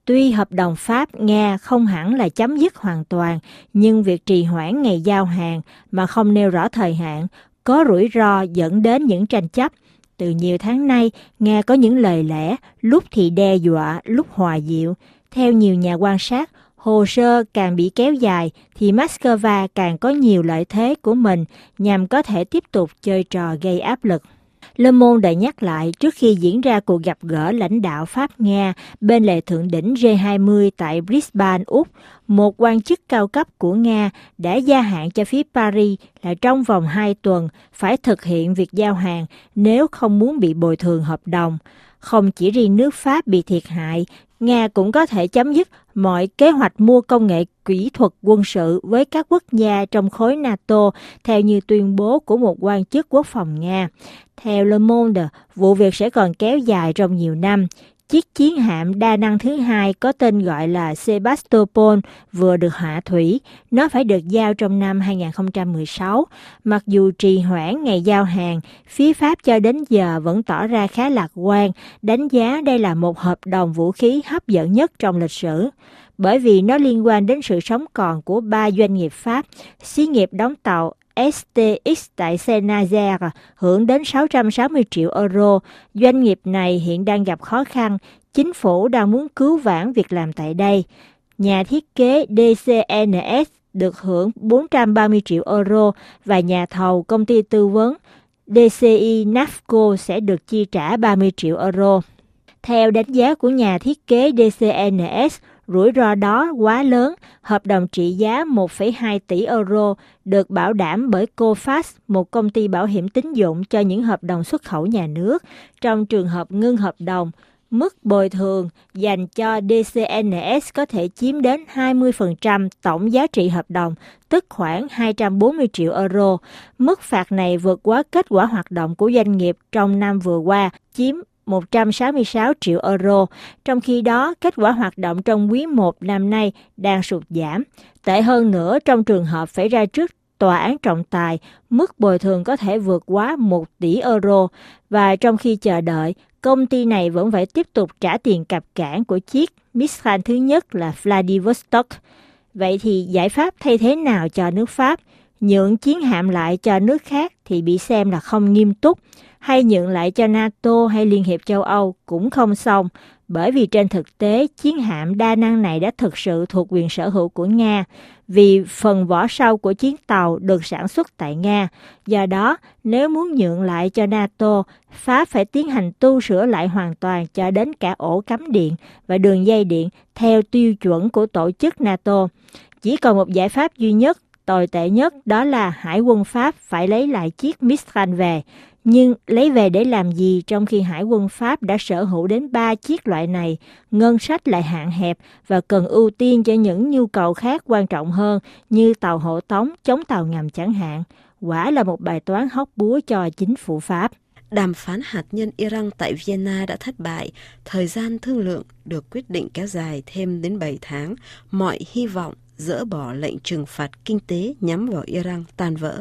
Tuy hợp đồng Pháp-Nga không hẳn là chấm dứt hoàn toàn, nhưng việc trì hoãn ngày giao hàng mà không nêu rõ thời hạn có rủi ro dẫn đến những tranh chấp. Từ nhiều tháng nay, Nga có những lời lẽ, lúc thì đe dọa, lúc hòa dịu. Theo nhiều nhà quan sát, hồ sơ càng bị kéo dài thì Moscow càng có nhiều lợi thế của mình nhằm có thể tiếp tục chơi trò gây áp lực. Le Monde đã nhắc lại trước khi diễn ra cuộc gặp gỡ lãnh đạo Pháp-Nga bên lề thượng đỉnh G hai mươi tại Brisbane, Úc, một quan chức cao cấp của Nga đã gia hạn cho phía Paris là trong vòng hai tuần phải thực hiện việc giao hàng nếu không muốn bị bồi thường hợp đồng. Không chỉ riêng nước Pháp bị thiệt hại, Nga cũng có thể chấm dứt mọi kế hoạch mua công nghệ kỹ thuật quân sự với các quốc gia trong khối NATO, theo như tuyên bố của một quan chức quốc phòng Nga. Theo Le Monde, vụ việc sẽ còn kéo dài trong nhiều năm. Chiếc chiến hạm đa năng thứ hai có tên gọi là Sebastopol vừa được hạ thủy. Nó phải được giao trong năm hai không một sáu. Mặc dù trì hoãn ngày giao hàng, phía Pháp cho đến giờ vẫn tỏ ra khá lạc quan, đánh giá đây là một hợp đồng vũ khí hấp dẫn nhất trong lịch sử. Bởi vì nó liên quan đến sự sống còn của ba doanh nghiệp Pháp, xí nghiệp đóng tàu ét tê ích tại Saint-Nazaire hưởng đến sáu trăm sáu mươi triệu euro. Doanh nghiệp này hiện đang gặp khó khăn, chính phủ đang muốn cứu vãn việc làm tại đây. Nhà thiết kế đê xê en ét được hưởng bốn trăm ba mươi triệu euro và nhà thầu công ty tư vấn đê xê i Nafco sẽ được chi trả ba mươi triệu euro. Theo đánh giá của nhà thiết kế đê xê en ét, rủi ro đó quá lớn. Hợp đồng trị giá một phẩy hai tỷ euro được bảo đảm bởi Coface, một công ty bảo hiểm tín dụng cho những hợp đồng xuất khẩu nhà nước. Trong trường hợp ngưng hợp đồng, mức bồi thường dành cho đê xê en ét có thể chiếm đến hai mươi phần trăm tổng giá trị hợp đồng, tức khoảng hai trăm bốn mươi triệu euro. Mức phạt này vượt quá kết quả hoạt động của doanh nghiệp trong năm vừa qua, chiếm một trăm sáu mươi sáu triệu euro, trong khi đó kết quả hoạt động trong quý một năm nay đang sụt giảm. Tệ hơn nữa, trong trường hợp phải ra trước tòa án trọng tài, mức bồi thường có thể vượt quá một tỷ euro, và trong khi chờ đợi, công ty này vẫn phải tiếp tục trả tiền cập cảng của chiếc Mistral thứ nhất là Vladivostok. Vậy thì giải pháp thay thế nào cho nước Pháp? Nhượng chiến hạm lại cho nước khác thì bị xem là không nghiêm túc, hay nhượng lại cho NATO hay Liên hiệp châu Âu cũng không xong, bởi vì trên thực tế chiến hạm đa năng này đã thực sự thuộc quyền sở hữu của Nga, vì phần vỏ sau của chiến tàu được sản xuất tại Nga. Do đó, nếu muốn nhượng lại cho NATO, Pháp phải tiến hành tu sửa lại hoàn toàn cho đến cả ổ cắm điện và đường dây điện theo tiêu chuẩn của tổ chức NATO. Chỉ còn một giải pháp duy nhất, tồi tệ nhất, đó là Hải quân Pháp phải lấy lại chiếc Mistral về. Nhưng lấy về để làm gì trong khi Hải quân Pháp đã sở hữu đến ba chiếc loại này, ngân sách lại hạn hẹp và cần ưu tiên cho những nhu cầu khác quan trọng hơn như tàu hộ tống, chống tàu ngầm chẳng hạn. Quả là một bài toán hóc búa cho chính phủ Pháp. Đàm phán hạt nhân Iran tại Vienna đã thất bại, thời gian thương lượng được quyết định kéo dài thêm đến bảy tháng, mọi hy vọng dỡ bỏ lệnh trừng phạt kinh tế nhắm vào Iran tan vỡ.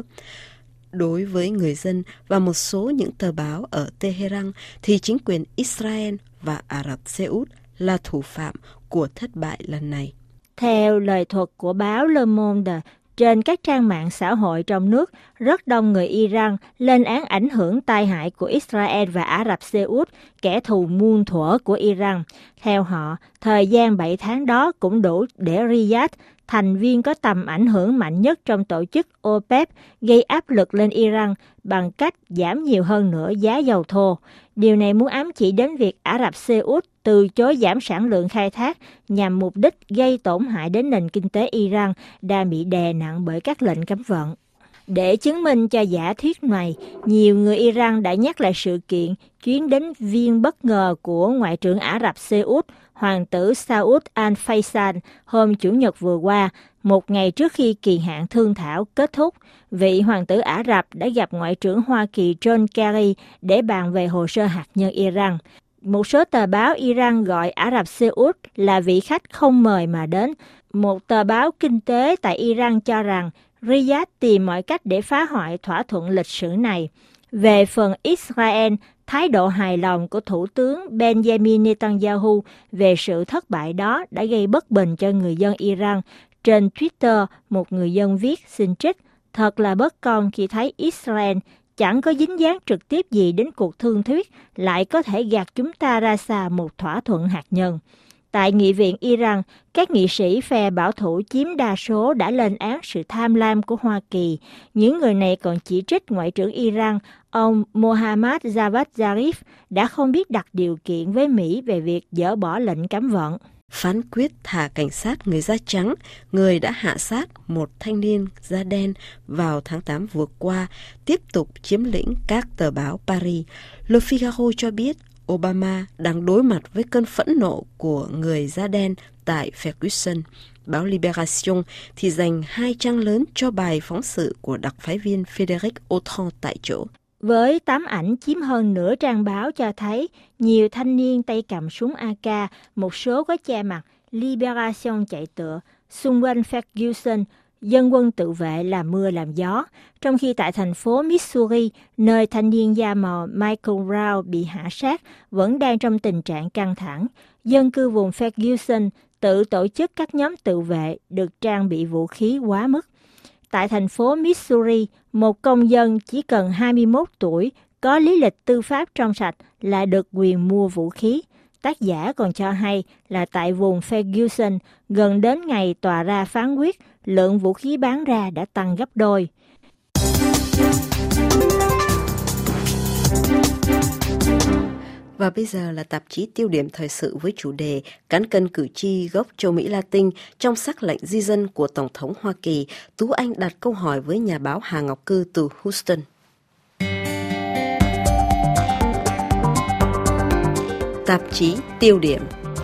Đối với người dân và một số những tờ báo ở Tehran thì chính quyền Israel và Ả Rập Xê Út là thủ phạm của thất bại lần này. Theo lời thuật của báo Le Monde, trên các trang mạng xã hội trong nước, rất đông người Iran lên án ảnh hưởng tai hại của Israel và Ả Rập Xê Út, kẻ thù muôn thuở của Iran. Theo họ, thời gian bảy tháng đó cũng đủ để Riyadh, thành viên có tầm ảnh hưởng mạnh nhất trong tổ chức OPEC, gây áp lực lên Iran bằng cách giảm nhiều hơn nữa giá dầu thô. Điều này muốn ám chỉ đến việc Ả Rập Xê Út từ chối giảm sản lượng khai thác nhằm mục đích gây tổn hại đến nền kinh tế Iran đang bị đè nặng bởi các lệnh cấm vận. Để chứng minh cho giả thuyết này, nhiều người Iran đã nhắc lại sự kiện chuyến đến Viên bất ngờ của Ngoại trưởng Ả Rập Xê Út, Hoàng tử Saud al-Faisal, hôm Chủ nhật vừa qua, một ngày trước khi kỳ hạn thương thảo kết thúc. Vị Hoàng tử Ả Rập đã gặp Ngoại trưởng Hoa Kỳ John Kerry để bàn về hồ sơ hạt nhân Iran. Một số tờ báo Iran gọi Ả Rập Xê Út là vị khách không mời mà đến. Một tờ báo kinh tế tại Iran cho rằng Riyadh tìm mọi cách để phá hoại thỏa thuận lịch sử này. Về phần Israel, Thái độ hài lòng của Thủ tướng Benjamin Netanyahu về sự thất bại đó đã gây bất bình cho người dân Iran. Trên Twitter, một người dân viết xin trích, thật là bất công khi thấy Israel chẳng có dính dáng trực tiếp gì đến cuộc thương thuyết, lại có thể gạt chúng ta ra xa một thỏa thuận hạt nhân. Tại Nghị viện Iran, các nghị sĩ phe bảo thủ chiếm đa số đã lên án sự tham lam của Hoa Kỳ. Những người này còn chỉ trích Ngoại trưởng Iran, ông Mohammad Javad Zarif, đã không biết đặt điều kiện với Mỹ về việc dỡ bỏ lệnh cấm vận. Phán quyết thả cảnh sát người da trắng, người đã hạ sát một thanh niên da đen vào tháng tám vừa qua, tiếp tục chiếm lĩnh các tờ báo Paris. Le Figaro cho biết Obama đang đối mặt với cơn phẫn nộ của người da đen tại Ferguson. Báo Libération thì dành hai trang lớn cho bài phóng sự của đặc phái viên Frédéric Autran tại chỗ. Với tám ảnh chiếm hơn nửa trang báo cho thấy nhiều thanh niên tay cầm súng a ca, một số có che mặt, Libération chạy tựa, xung quanh Ferguson, dân quân tự vệ làm mưa làm gió. Trong khi tại thành phố Missouri, nơi thanh niên da màu Michael Brown bị hạ sát, vẫn đang trong tình trạng căng thẳng, dân cư vùng Ferguson tự tổ chức các nhóm tự vệ được trang bị vũ khí quá mức. Tại thành phố Missouri, một công dân chỉ cần hai mươi mốt tuổi, có lý lịch tư pháp trong sạch là được quyền mua vũ khí. Tác giả còn cho hay là tại vùng Ferguson, gần đến ngày tòa ra phán quyết, lượng vũ khí bán ra đã tăng gấp đôi. Và bây giờ là tạp chí tiêu điểm thời sự với chủ đề Cán cân cử tri gốc châu Mỹ Latin trong sắc lệnh di dân của Tổng thống Hoa Kỳ. Tú Anh đặt câu hỏi với nhà báo Hà Ngọc Cư từ Houston. Tạp chí tiêu điểm.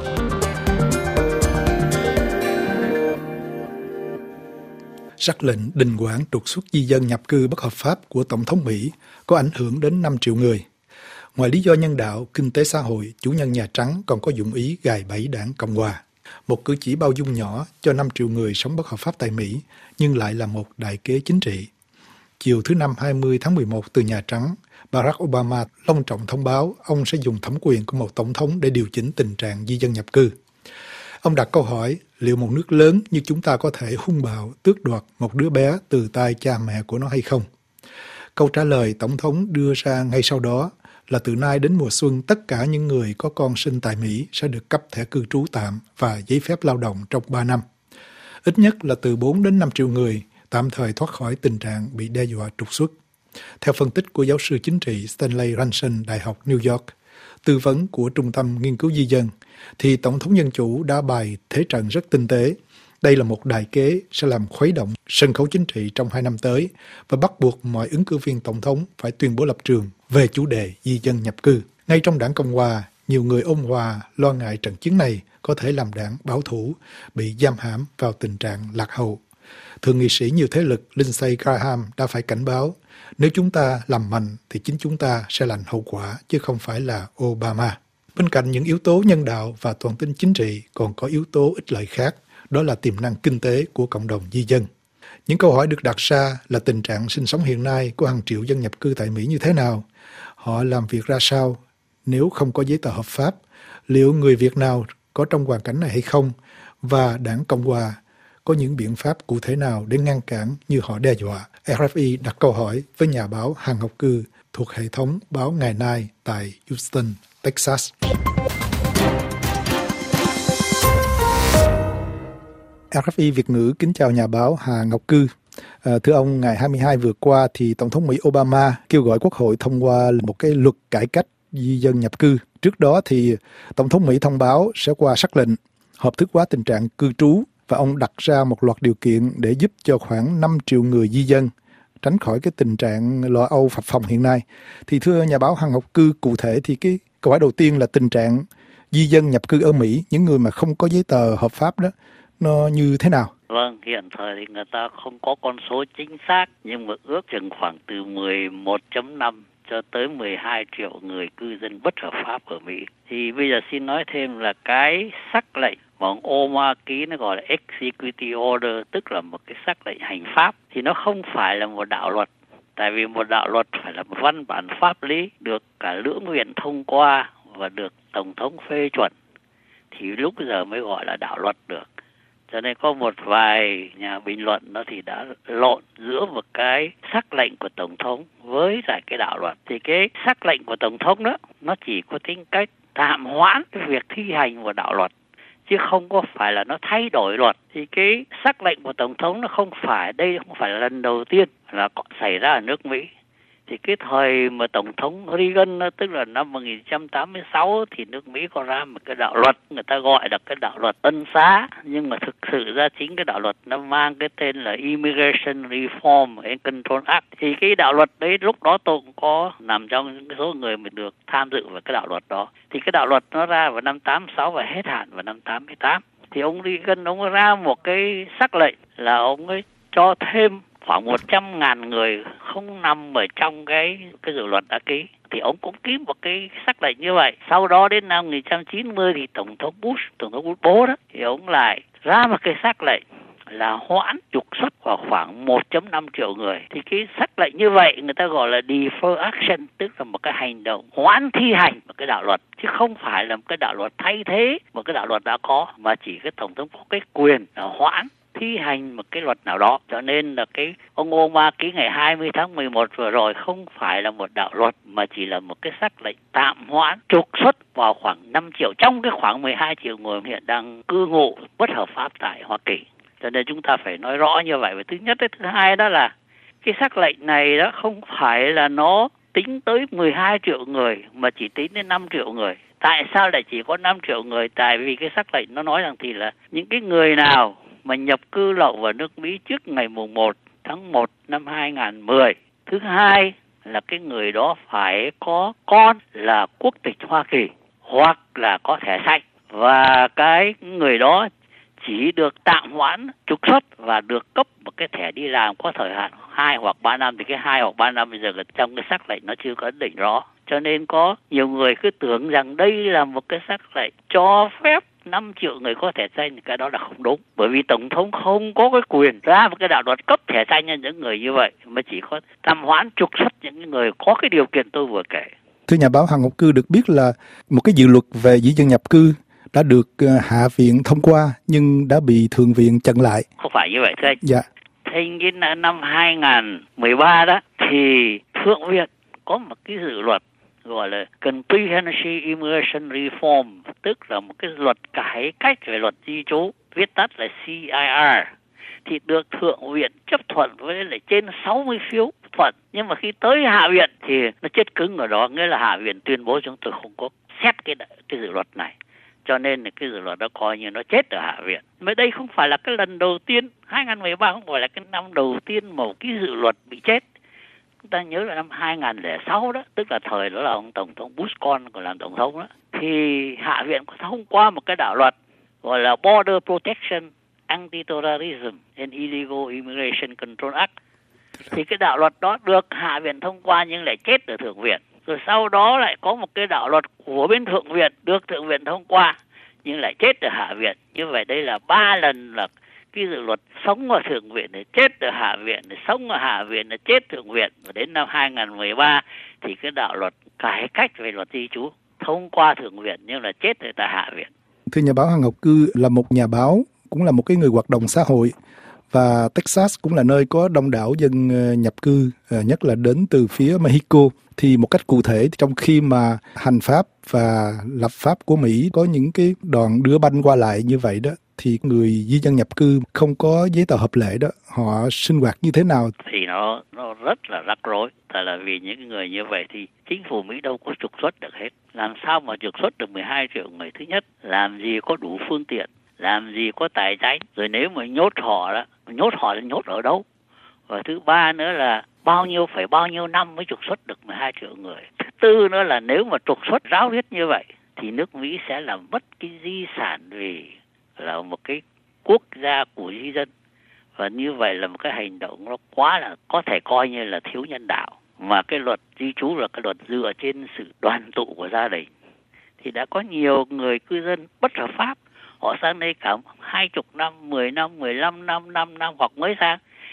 Sắc lệnh đình quản trục xuất di dân nhập cư bất hợp pháp của Tổng thống Mỹ có ảnh hưởng đến năm triệu người. Ngoài lý do nhân đạo, kinh tế xã hội, chủ nhân Nhà Trắng còn có dụng ý gài bẫy đảng Cộng hòa. Một cử chỉ bao dung nhỏ cho năm triệu người sống bất hợp pháp tại Mỹ, nhưng lại là một đại kế chính trị. Chiều thứ Năm hai mươi tháng mười một từ Nhà Trắng, Barack Obama long trọng thông báo ông sẽ dùng thẩm quyền của một tổng thống để điều chỉnh tình trạng di dân nhập cư. Ông đặt câu hỏi liệu một nước lớn như chúng ta có thể hung bạo tước đoạt một đứa bé từ tay cha mẹ của nó hay không? Câu trả lời tổng thống đưa ra ngay sau đó là từ nay đến mùa xuân, tất cả những người có con sinh tại Mỹ sẽ được cấp thẻ cư trú tạm và giấy phép lao động trong ba năm. Ít nhất là từ bốn đến năm triệu người tạm thời thoát khỏi tình trạng bị đe dọa trục xuất. Theo phân tích của giáo sư chính trị Stanley Ranson, Đại học New York, tư vấn của Trung tâm Nghiên cứu Di dân, thì Tổng thống Dân Chủ đã bày thế trận rất tinh tế. Đây là một đại kế sẽ làm khuấy động sân khấu chính trị trong hai năm tới và bắt buộc mọi ứng cử viên tổng thống phải tuyên bố lập trường về chủ đề di dân nhập cư. Ngay trong đảng Cộng hòa, nhiều người ôn hòa lo ngại trận chiến này có thể làm đảng bảo thủ bị giam hãm vào tình trạng lạc hậu. Thượng nghị sĩ nhiều thế lực Lindsey Graham đã phải cảnh báo, nếu chúng ta làm mạnh thì chính chúng ta sẽ lãnh hậu quả chứ không phải là Obama. Bên cạnh những yếu tố nhân đạo và toàn tính chính trị còn có yếu tố ích lợi khác, đó là tiềm năng kinh tế của cộng đồng di dân. Những câu hỏi được đặt ra là tình trạng sinh sống hiện nay của hàng triệu dân nhập cư tại Mỹ như thế nào? Họ làm việc ra sao nếu không có giấy tờ hợp pháp? Liệu người Việt nào có trong hoàn cảnh này hay không? Và đảng Cộng hòa có những biện pháp cụ thể nào để ngăn cản như họ đe dọa? rờ ép i đặt câu hỏi với nhà báo Hà Ngọc Cư thuộc hệ thống báo Ngày Nay tại Houston, Texas. rờ ép i Việt ngữ kính chào nhà báo Hà Ngọc Cư. À, thưa ông, ngày hai mươi hai vừa qua thì Tổng thống Mỹ Obama kêu gọi Quốc hội thông qua một cái luật cải cách di dân nhập cư. Trước đó thì Tổng thống Mỹ thông báo sẽ qua sắc lệnh hợp thức hóa tình trạng cư trú và ông đặt ra một loạt điều kiện để giúp cho khoảng năm triệu người di dân tránh khỏi cái tình trạng lo âu phập phồng hiện nay. Thì thưa nhà báo Hà Ngọc Cư, cụ thể thì cái câu hỏi đầu tiên là tình trạng di dân nhập cư ở Mỹ, những người mà không có giấy tờ hợp pháp đó, nó như thế nào? Vâng, hiện thời thì người ta không có con số chính xác, nhưng mà ước chừng khoảng từ mười một phẩy năm cho tới mười hai triệu người cư dân bất hợp pháp ở Mỹ. Thì bây giờ xin nói thêm là cái sắc lệnh mà ông Obama ký nó gọi là Executive Order, tức là một cái sắc lệnh hành pháp, thì nó không phải là một đạo luật Tại vì một đạo luật phải là một văn bản pháp lý được cả lưỡng viện thông qua và được Tổng thống phê chuẩn thì lúc giờ mới gọi là đạo luật được. Cho nên có một vài nhà bình luận nó thì đã lộn giữa một cái sắc lệnh của Tổng thống với lại cái đạo luật. Thì cái sắc lệnh của Tổng thống đó nó chỉ có tính cách tạm hoãn cái việc thi hành của đạo luật, chứ không có phải là nó thay đổi luật. Thì cái sắc lệnh của Tổng thống nó không phải, đây không phải là lần đầu tiên là có xảy ra ở nước Mỹ. Thì cái thời mà Tổng thống Reagan, tức là năm một nghìn chín trăm tám mươi sáu, thì nước Mỹ có ra một cái đạo luật, người ta gọi là cái đạo luật ân xá. Nhưng mà thực sự ra chính cái đạo luật nó mang cái tên là Immigration Reform and Control Act. Thì cái đạo luật đấy lúc đó tôi cũng có nằm trong những số người mà được tham dự vào cái đạo luật đó. Thì cái đạo luật nó ra vào năm tám mươi sáu và hết hạn vào năm tám mươi tám. Thì ông Reagan ông ra một cái sắc lệnh là ông ấy cho thêm khoảng một trăm ngàn người không nằm ở trong cái cái dự luật đã ký. Thì ông cũng ký một cái sắc lệnh như vậy. Sau đó đến năm một nghìn chín trăm chín mươi thì Tổng thống Bush, Tổng thống Bush bố đó, thì ông lại ra một cái sắc lệnh là hoãn trục xuất vào khoảng một phẩy năm triệu người. Thì cái sắc lệnh như vậy người ta gọi là defer action, tức là một cái hành động hoãn thi hành một cái đạo luật, chứ không phải là một cái đạo luật thay thế một cái đạo luật đã có, mà chỉ cái Tổng thống có cái quyền là hoãn thi hành một cái luật nào đó. Cho nên là cái ông Obama ký ngày hai mươi tháng mười một vừa rồi không phải là một đạo luật mà chỉ là một cái sắc lệnh tạm hoãn trục xuất vào khoảng năm triệu trong cái khoảng mười hai triệu người hiện đang cư ngụ bất hợp pháp tại Hoa Kỳ. Cho nên chúng ta phải nói rõ như vậy. Và thứ nhất, thứ hai đó là cái sắc lệnh này đó không phải là nó tính tới mười hai triệu người mà chỉ tính đến năm triệu người. Tại sao lại chỉ có năm triệu người? Tại vì cái sắc lệnh nó nói rằng thì là những cái người nào mà nhập cư lậu vào nước Mỹ trước ngày mùng một tháng một năm hai nghìn không trăm mười. Thứ hai là cái người đó phải có con là quốc tịch Hoa Kỳ hoặc là có thẻ xanh. Và cái người đó chỉ được tạm hoãn trục xuất và được cấp một cái thẻ đi làm có thời hạn hai hoặc ba năm. Thì cái hai hoặc ba năm bây giờ trong cái sắc lệnh nó chưa có ấn định rõ. Cho nên có nhiều người cứ tưởng rằng đây là một cái sắc lệnh cho phép năm triệu người có thẻ xanh, cái đó là không đúng. Bởi vì Tổng thống không có cái quyền ra một cái đạo luật cấp thẻ xanh cho những người như vậy, mà chỉ có tạm hoãn trục xuất những người có cái điều kiện tôi vừa kể. Thưa nhà báo Hoàng Ngọc Cư, được biết là một cái dự luật về di dân nhập cư đã được Hạ viện thông qua nhưng đã bị Thượng viện chặn lại. Không phải như vậy thưa anh. Dạ. Thế nhưng năm hai nghìn không trăm mười ba đó thì Thượng viện có một cái dự luật gọi là Comprehensive Immigration Reform, tức là một cái luật cải cách về luật di trú, viết tắt là C I R, thì được Thượng viện chấp thuận với lại trên sáu mươi phiếu thuận. Nhưng mà khi tới Hạ viện thì nó chết cứng ở đó, nghĩa là Hạ viện tuyên bố chúng tôi không có xét cái, cái dự luật này. Cho nên là cái dự luật đó coi như nó chết ở Hạ viện. Mà đây không phải là cái lần đầu tiên, hai nghìn không trăm mười ba không phải là cái năm đầu tiên một cái dự luật bị chết. Chúng ta nhớ là năm hai nghìn không trăm lẻ sáu đó, tức là thời đó là ông Tổng thống Bush con còn làm Tổng thống đó, thì Hạ viện có thông qua một cái đạo luật gọi là Border Protection, Anti-Terrorism and Illegal Immigration Control Act. Thì cái đạo luật đó được Hạ viện thông qua nhưng lại chết ở Thượng viện. Rồi sau đó lại có một cái đạo luật của bên Thượng viện được Thượng viện thông qua nhưng lại chết ở Hạ viện. Như vậy đây là ba lần là cái dự luật sống ở Thượng viện để chết ở Hạ viện, để sống ở Hạ viện để chết Thượng viện. Và đến năm hai nghìn không trăm mười ba thì cái đạo luật cải cách về luật di trú thông qua Thượng viện nhưng là chết ở tại Hạ viện. Thưa nhà báo Hoàng Ngọc Cư, là một nhà báo, cũng là một cái người hoạt động xã hội, và Texas cũng là nơi có đông đảo dân nhập cư, nhất là đến từ phía Mexico. Thì một cách cụ thể, trong khi mà hành pháp và lập pháp của Mỹ có những cái đoạn đưa banh qua lại như vậy đó, thì người di dân nhập cư không có giấy tờ hợp lệ đó, họ sinh hoạt như thế nào? Thì nó nó rất là rắc rối. Tại là vì những người như vậy thì chính phủ Mỹ đâu có trục xuất được hết. Làm sao mà trục xuất được mười hai triệu người? Thứ nhất, làm gì có đủ phương tiện, làm gì có tài chính, rồi nếu mà nhốt họ đó, nhốt họ là nhốt ở đâu? Và thứ ba nữa là bao nhiêu phải bao nhiêu năm mới trục xuất được mười hai triệu người. Thứ tư nữa là nếu mà trục xuất ráo riết như vậy thì nước Mỹ sẽ làm mất cái di sản vì là một cái quốc gia của di dân. Và như vậy là một cái hành động nó quá là có thể coi như là thiếu nhân đạo. Mà cái luật di trú là cái luật dựa trên sự đoàn tụ của gia đình. Thì đã có nhiều người cư dân bất hợp pháp, họ sang đây cả hai chục năm, mười năm, mười lăm năm, năm năm hoặc mới sang,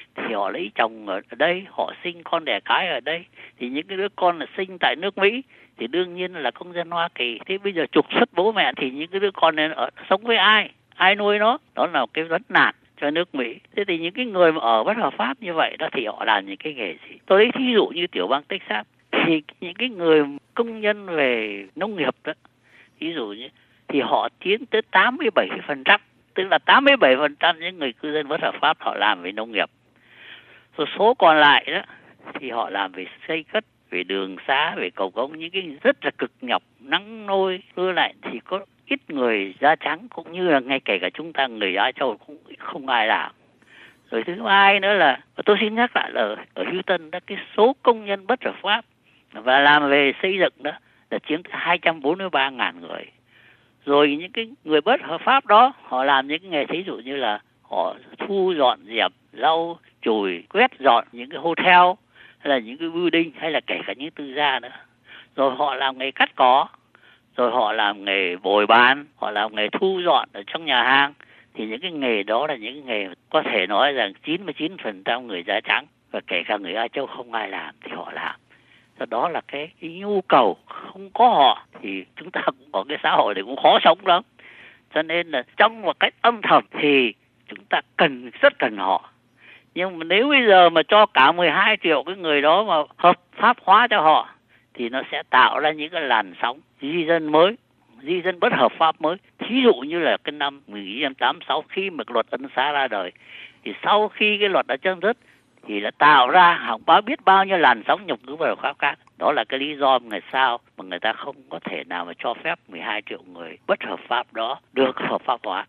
thì họ lấy chồng ở đây, họ sinh con đẻ cái ở đây. Thì những cái đứa con là sinh tại nước Mỹ thì đương nhiên là công dân Hoa Kỳ. Thế bây giờ trục xuất bố mẹ thì những cái đứa con này ở sống với ai? Ai nuôi nó? Đó là cái vấn nạn cho nước Mỹ. Thế thì những cái người mà ở bất hợp pháp như vậy đó thì họ làm những cái nghề gì? Tôi lấy thí dụ như tiểu bang Texas, thì những cái người công nhân về nông nghiệp đó, ví dụ như thì họ chiếm tới tám mươi bảy phần trăm, tức là tám mươi bảy phần trăm những người cư dân bất hợp pháp họ làm về nông nghiệp. Rồi số còn lại đó thì họ làm về xây cất, về đường xá, về cầu cống, những cái rất là cực nhọc, nắng nôi mưa lạnh thì có ít người da trắng, cũng như là ngay kể cả chúng ta người Á Châu cũng không ai làm. Rồi thứ hai nữa là, tôi xin nhắc lại là ở Houston đó, cái số công nhân bất hợp pháp và làm về xây dựng đó là chiếm hai trăm bốn mươi ba nghìn người. Rồi những cái người bất hợp pháp đó họ làm những cái nghề thí dụ như là họ thu dọn dẹp, lau chùi, quét dọn những cái hotel hay là những cái building hay là kể cả những tư gia nữa. Rồi họ làm nghề cắt cỏ, rồi họ làm nghề bồi bàn, họ làm nghề thu dọn ở trong nhà hàng. Thì những cái nghề đó là những nghề có thể nói rằng chín mươi chín phần trăm người da trắng và kể cả người Á Châu không ai làm thì họ làm. Đó là cái, cái nhu cầu, không có họ thì chúng ta cũng có cái xã hội này cũng khó sống lắm. Cho nên là trong một cách âm thầm thì chúng ta cần, rất cần họ. Nhưng mà nếu bây giờ mà cho cả mười hai triệu cái người đó mà hợp pháp hóa cho họ thì nó sẽ tạo ra những cái làn sóng di dân mới, di dân bất hợp pháp mới. Thí dụ như là cái năm một nghìn chín trăm tám mươi sáu khi mà luật ân xá ra đời, thì sau khi cái luật đã chấm dứt thì đã tạo ra hàng bao biết bao nhiêu làn sóng nhập cư bất hợp pháp khác. Đó là cái lý do mà người sao mà người ta không có thể nào mà cho phép mười hai triệu người bất hợp pháp đó được hợp pháp hóa.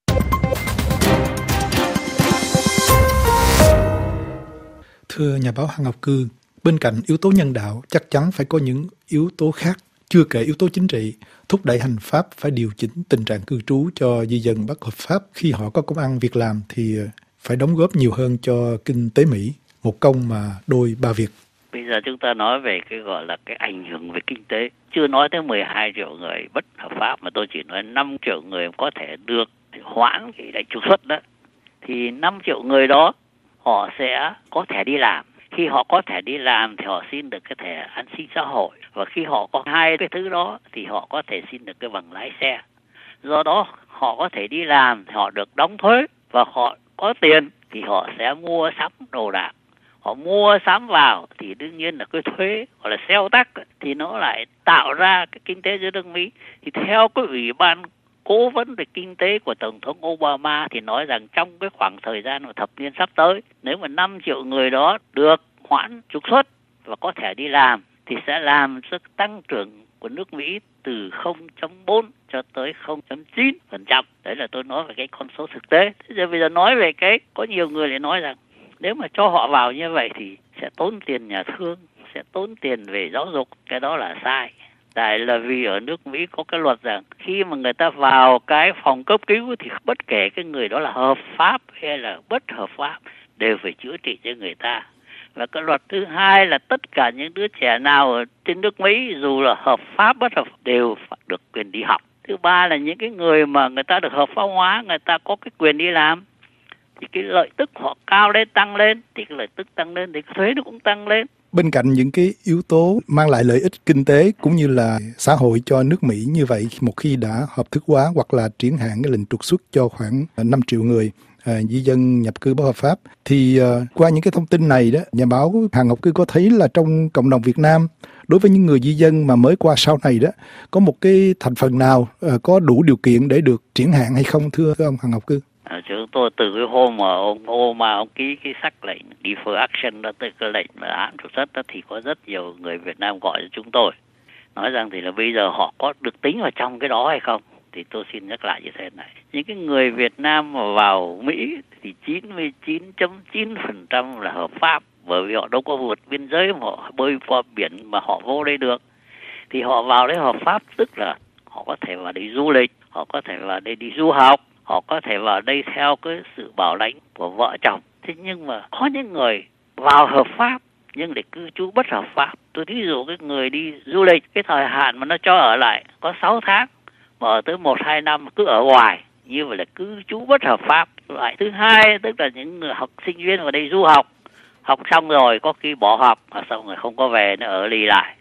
Thưa nhà báo Hằng Ngọc Cư, bên cạnh yếu tố nhân đạo chắc chắn phải có những yếu tố khác, chưa kể yếu tố chính trị, thúc đẩy hành pháp phải điều chỉnh tình trạng cư trú cho di dân bất hợp pháp. Khi họ có công ăn việc làm thì phải đóng góp nhiều hơn cho kinh tế Mỹ, một công mà đôi ba việc. Bây giờ chúng ta nói về cái gọi là cái ảnh hưởng về kinh tế, chưa nói tới mười hai triệu người bất hợp pháp mà tôi chỉ nói năm triệu người có thể được hoãn cái lệnh trục xuất đó. Thì năm triệu người đó họ sẽ có thể đi làm. Khi họ có thể đi làm thì họ xin được cái thẻ an sinh xã hội. Và khi họ có hai cái thứ đó thì họ có thể xin được cái bằng lái xe. Do đó họ có thể đi làm thì họ được đóng thuế. Và họ có tiền thì họ sẽ mua sắm đồ đạc. Họ mua sắm vào thì đương nhiên là cái thuế gọi là sales tax thì nó lại tạo ra cái kinh tế giữa nước Mỹ. Thì theo cái ủy ban cố vấn về kinh tế của Tổng thống Obama thì nói rằng trong cái khoảng thời gian của thập niên sắp tới, nếu mà năm triệu người đó được hoãn trục xuất và có thể đi làm thì sẽ làm cho tăng trưởng của nước Mỹ từ không phẩy bốn cho tới không phẩy chín phần trăm. Đấy là tôi nói về cái con số thực tế. Thế giờ bây giờ nói về cái, có nhiều người lại nói rằng nếu mà cho họ vào như vậy thì sẽ tốn tiền nhà thương, sẽ tốn tiền về giáo dục. Cái đó là sai. Tại là vì ở nước Mỹ có cái luật rằng khi mà người ta vào cái phòng cấp cứu thì bất kể cái người đó là hợp pháp hay là bất hợp pháp đều phải chữa trị cho người ta. Và cái luật thứ hai là tất cả những đứa trẻ nào ở trên nước Mỹ dù là hợp pháp bất hợp pháp đều phải được quyền đi học. Thứ ba là những cái người mà người ta được hợp pháp hóa, người ta có cái quyền đi làm thì cái lợi tức họ cao lên, tăng lên, thì cái lợi tức tăng lên thì cái thuế nó cũng tăng lên. Bên cạnh những cái yếu tố mang lại lợi ích kinh tế cũng như là xã hội cho nước Mỹ như vậy, một khi đã hợp thức hóa hoặc là triển hạn cái lệnh trục xuất cho khoảng năm triệu người à, di dân nhập cư bất hợp pháp, thì à, qua những cái thông tin này đó, nhà báo Hằng Ngọc Cư có thấy là trong cộng đồng Việt Nam, đối với những người di dân mà mới qua sau này đó, có một cái thành phần nào à, có đủ điều kiện để được triển hạn hay không, thưa, thưa ông Hằng Ngọc Cư? À, chúng tôi từ cái hôm mà ông Obama ông ký cái sắc lệnh defer action đó, tới cái lệnh mà án trục xuất đó, thì có rất nhiều người Việt Nam gọi cho chúng tôi nói rằng thì là bây giờ họ có được tính vào trong cái đó hay không. Thì tôi xin nhắc lại như thế này, những cái người Việt Nam mà vào Mỹ thì chín mươi chín phẩy chín phần trăm là hợp pháp, bởi vì họ đâu có vượt biên giới mà họ bơi qua biển mà họ vô đây được. Thì họ vào đấy hợp pháp, tức là họ có thể vào đây du lịch, họ có thể vào đây đi du học, họ có thể vào đây theo cái sự bảo lãnh của vợ chồng. Thế nhưng mà có những người vào hợp pháp nhưng để cư trú bất hợp pháp. Tôi ví dụ cái người đi du lịch, cái thời hạn mà nó cho ở lại có sáu tháng mà ở tới một hai năm cứ ở ngoài như vậy là cư trú bất hợp pháp. Loại thứ hai tức là những người học sinh viên vào đây du học, học xong rồi có khi bỏ học, và xong rồi không có về nữa, ở lì lại.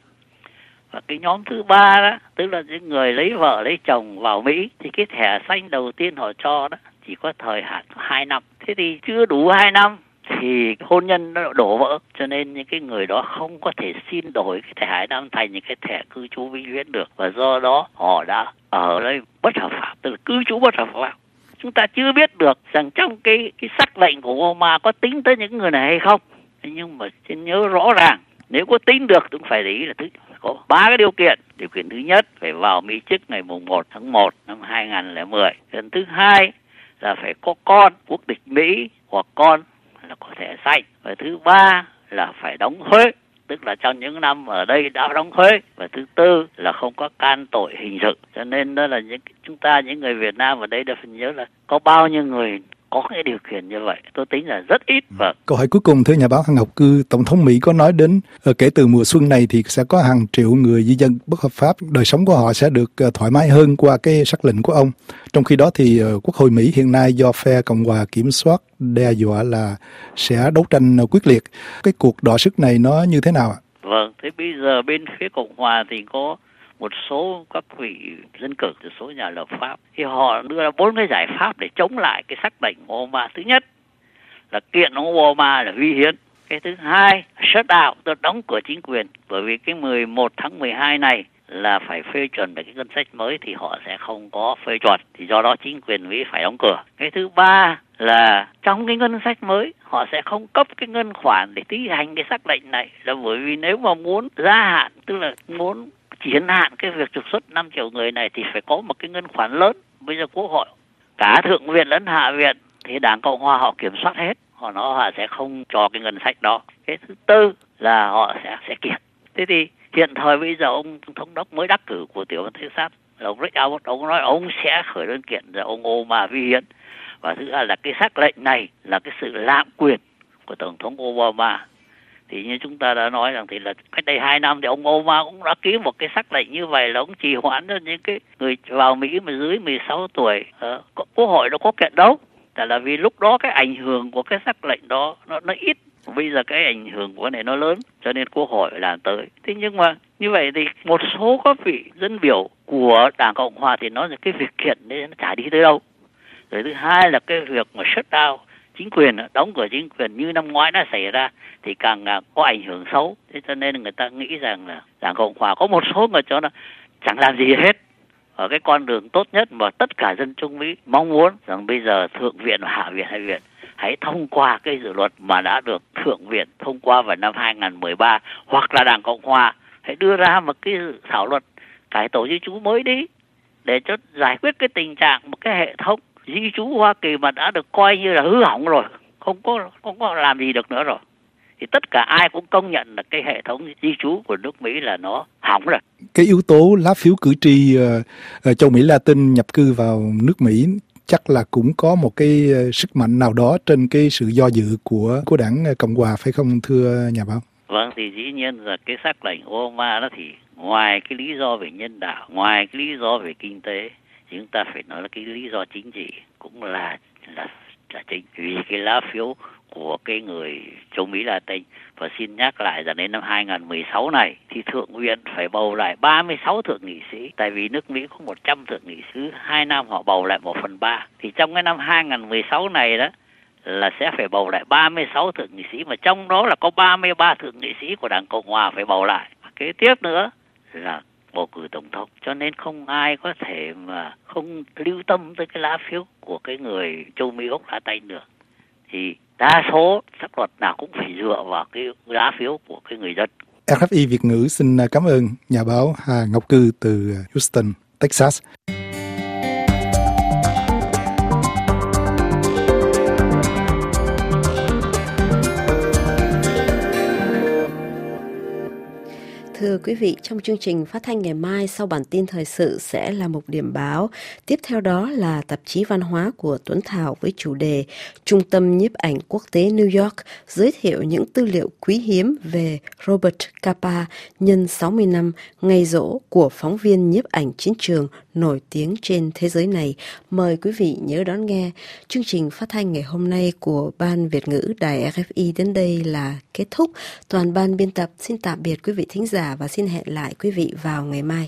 Và cái nhóm thứ ba đó, tức là những người lấy vợ lấy chồng vào Mỹ, thì cái thẻ xanh đầu tiên họ cho đó chỉ có thời hạn hai năm. Thế thì chưa đủ hai năm thì hôn nhân nó đổ vỡ, cho nên những cái người đó không có thể xin đổi cái thẻ hai năm thành những cái thẻ cư trú vĩnh viễn được, và do đó họ đã ở đây bất hợp pháp, tức là cư trú bất hợp pháp. Chúng ta chưa biết được rằng trong cái cái sắc lệnh của Obama có tính tới những người này hay không, nhưng mà xin nhớ rõ ràng nếu có tính được cũng phải để ý là thứ có ba cái điều kiện. Điều kiện thứ nhất phải vào Mỹ trước ngày mùng một tháng một năm hai nghìn không trăm lẻ mười. Điều thứ hai là phải có con quốc tịch Mỹ hoặc con là có thẻ xanh. Và thứ ba là phải đóng thuế, tức là trong những năm ở đây đã đóng thuế. Và thứ tư là không có can tội hình sự. Cho nên đó là những chúng ta những người Việt Nam ở đây đã phải nhớ là có bao nhiêu người có cái điều kiện như vậy, tôi tính là rất ít. Vâng. Câu hỏi cuối cùng, thưa nhà báo Hằng Ngọc Cư, Tổng thống Mỹ có nói đến uh, kể từ mùa xuân này thì sẽ có hàng triệu người di dân bất hợp pháp, đời sống của họ sẽ được uh, thoải mái hơn qua cái sắc lệnh của ông. Trong khi đó thì uh, Quốc hội Mỹ hiện nay do phe Cộng hòa kiểm soát đe dọa là sẽ đấu tranh uh, quyết liệt. Cái cuộc đọ sức này nó như thế nào ạ? Vâng, thế bây giờ bên phía Cộng hòa thì có một số các vị dân cử, một số nhà lập pháp, thì họ đưa ra bốn cái giải pháp để chống lại cái sắc lệnh của Obama. Thứ nhất là kiện ông Obama là vi hiến. Cái thứ hai, shut down, tức đóng cửa chính quyền, bởi vì cái mười một tháng mười hai này là phải phê chuẩn về cái ngân sách mới thì họ sẽ không có phê chuẩn, thì do đó chính quyền Mỹ phải đóng cửa. Cái thứ ba là trong cái ngân sách mới họ sẽ không cấp cái ngân khoản để thi hành cái sắc lệnh này, là bởi vì nếu mà muốn gia hạn, tức là muốn triển hạn cái việc trục xuất năm triệu người này thì phải có một cái ngân khoản lớn. Bây giờ Quốc hội, cả Thượng viện lẫn Hạ viện thì Đảng Cộng hòa họ kiểm soát hết, họ nói họ sẽ không cho cái ngân sách đó. Cái thứ tư là họ sẽ sẽ kiện. Thế thì hiện thời bây giờ ông thống đốc mới đắc cử của tiểu bang Texas là ông Rick Abbott, ông nói ông sẽ khởi đơn kiện là ông Obama vi hiến. Và thứ hai là cái sắc lệnh này là cái sự lạm quyền của Tổng thống Obama. Thì như chúng ta đã nói rằng thì là cách đây hai năm thì ông Obama cũng đã ký một cái sắc lệnh như vậy, là ông trì hoãn cho những cái người vào Mỹ mà dưới mười sáu tuổi. Ờ, Quốc hội nó có kiện đâu, tại là vì lúc đó cái ảnh hưởng của cái sắc lệnh đó nó, nó ít, bây giờ cái ảnh hưởng của cái này nó lớn, cho nên Quốc hội làm tới. Thế nhưng mà như vậy thì một số các vị dân biểu của Đảng Cộng hòa thì nói là cái việc kiện đấy nó chả đi tới đâu. Rồi thứ hai là cái việc mà shut down chính quyền, đóng cửa chính quyền như năm ngoái đã xảy ra thì càng có ảnh hưởng xấu. Thế cho nên người ta nghĩ rằng là Đảng Cộng hòa có một số người cho nó chẳng làm gì hết ở cái con đường tốt nhất mà tất cả dân Trung Mỹ mong muốn, rằng bây giờ Thượng viện và Hạ viện, hai viện hãy thông qua cái dự luật mà đã được Thượng viện thông qua vào năm hai nghìn không trăm mười ba, hoặc là Đảng Cộng hòa hãy đưa ra một cái dự thảo luật cải tổ di trú mới đi để cho giải quyết cái tình trạng một cái hệ thống di trú Hoa Kỳ mà đã được coi như là hư hỏng rồi, không có không có làm gì được nữa rồi. Thì tất cả ai cũng công nhận là cái hệ thống di trú của nước Mỹ là nó hỏng rồi. Cái yếu tố lá phiếu cử tri uh, châu Mỹ Latin nhập cư vào nước Mỹ chắc là cũng có một cái sức mạnh nào đó trên cái sự do dự của của Đảng Cộng hòa, phải không thưa nhà báo? Vâng, thì dĩ nhiên là cái sắc lệnh Obama đó thì ngoài cái lý do về nhân đạo, ngoài cái lý do về kinh tế, thì chúng ta phải nói là cái lý do chính trị cũng là là là chính, vì cái lá phiếu của cái người châu Mỹ Latin. Và xin nhắc lại rằng đến năm hai nghìn không trăm mười sáu này thì Thượng viện phải bầu lại ba mươi sáu thượng nghị sĩ, tại vì nước Mỹ có một trăm thượng nghị sĩ, hai năm họ bầu lại một phần ba. Thì trong cái năm hai nghìn không trăm mười sáu này đó là sẽ phải bầu lại ba mươi sáu thượng nghị sĩ, mà trong đó là có ba mươi ba thượng nghị sĩ của Đảng Cộng hòa phải bầu lại. Kế tiếp nữa là bầu cử tổng thống, cho nên không ai có thể mà không lưu tâm tới cái lá phiếu của cái người châu Mỹ gốc Latin được. Thì đa số sắc luật nào cũng phải dựa vào cái lá phiếu của cái người dân. rờ ép i Việt ngữ xin cảm ơn nhà báo Hà Ngọc Cư từ Houston, Texas. Thưa thưa quý vị, trong chương trình phát thanh ngày mai sau bản tin thời sự sẽ là một điểm báo. Tiếp theo đó là tạp chí văn hóa của Tuấn Thảo với chủ đề Trung tâm nhiếp ảnh quốc tế New York giới thiệu những tư liệu quý hiếm về Robert Capa nhân sáu mươi năm ngày giỗ của phóng viên nhiếp ảnh chiến trường nổi tiếng trên thế giới này. Mời quý vị nhớ đón nghe. Chương trình phát thanh ngày hôm nay của Ban Việt ngữ Đài rờ ép i đến đây là kết thúc. Toàn ban biên tập xin tạm biệt quý vị thính giả và xin hẹn lại quý vị vào ngày mai.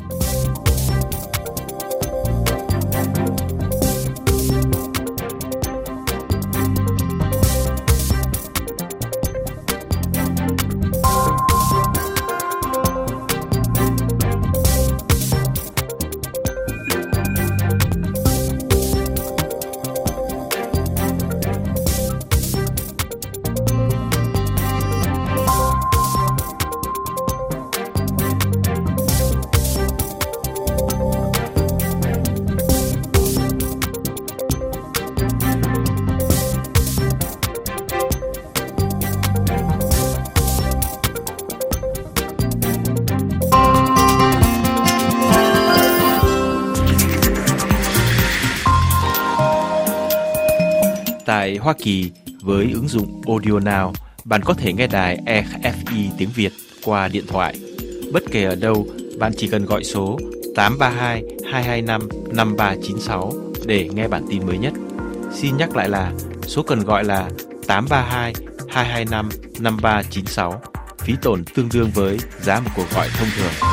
Tại Hoa Kỳ, với ứng dụng Audio Now, bạn có thể nghe đài rờ ép i tiếng Việt qua điện thoại. Bất kể ở đâu, bạn chỉ cần gọi số tám ba hai hai hai năm năm ba chín sáu để nghe bản tin mới nhất. Xin nhắc lại là số cần gọi là tám ba hai hai hai năm năm ba chín sáu. Phí tổn tương đương với giá một cuộc gọi thông thường.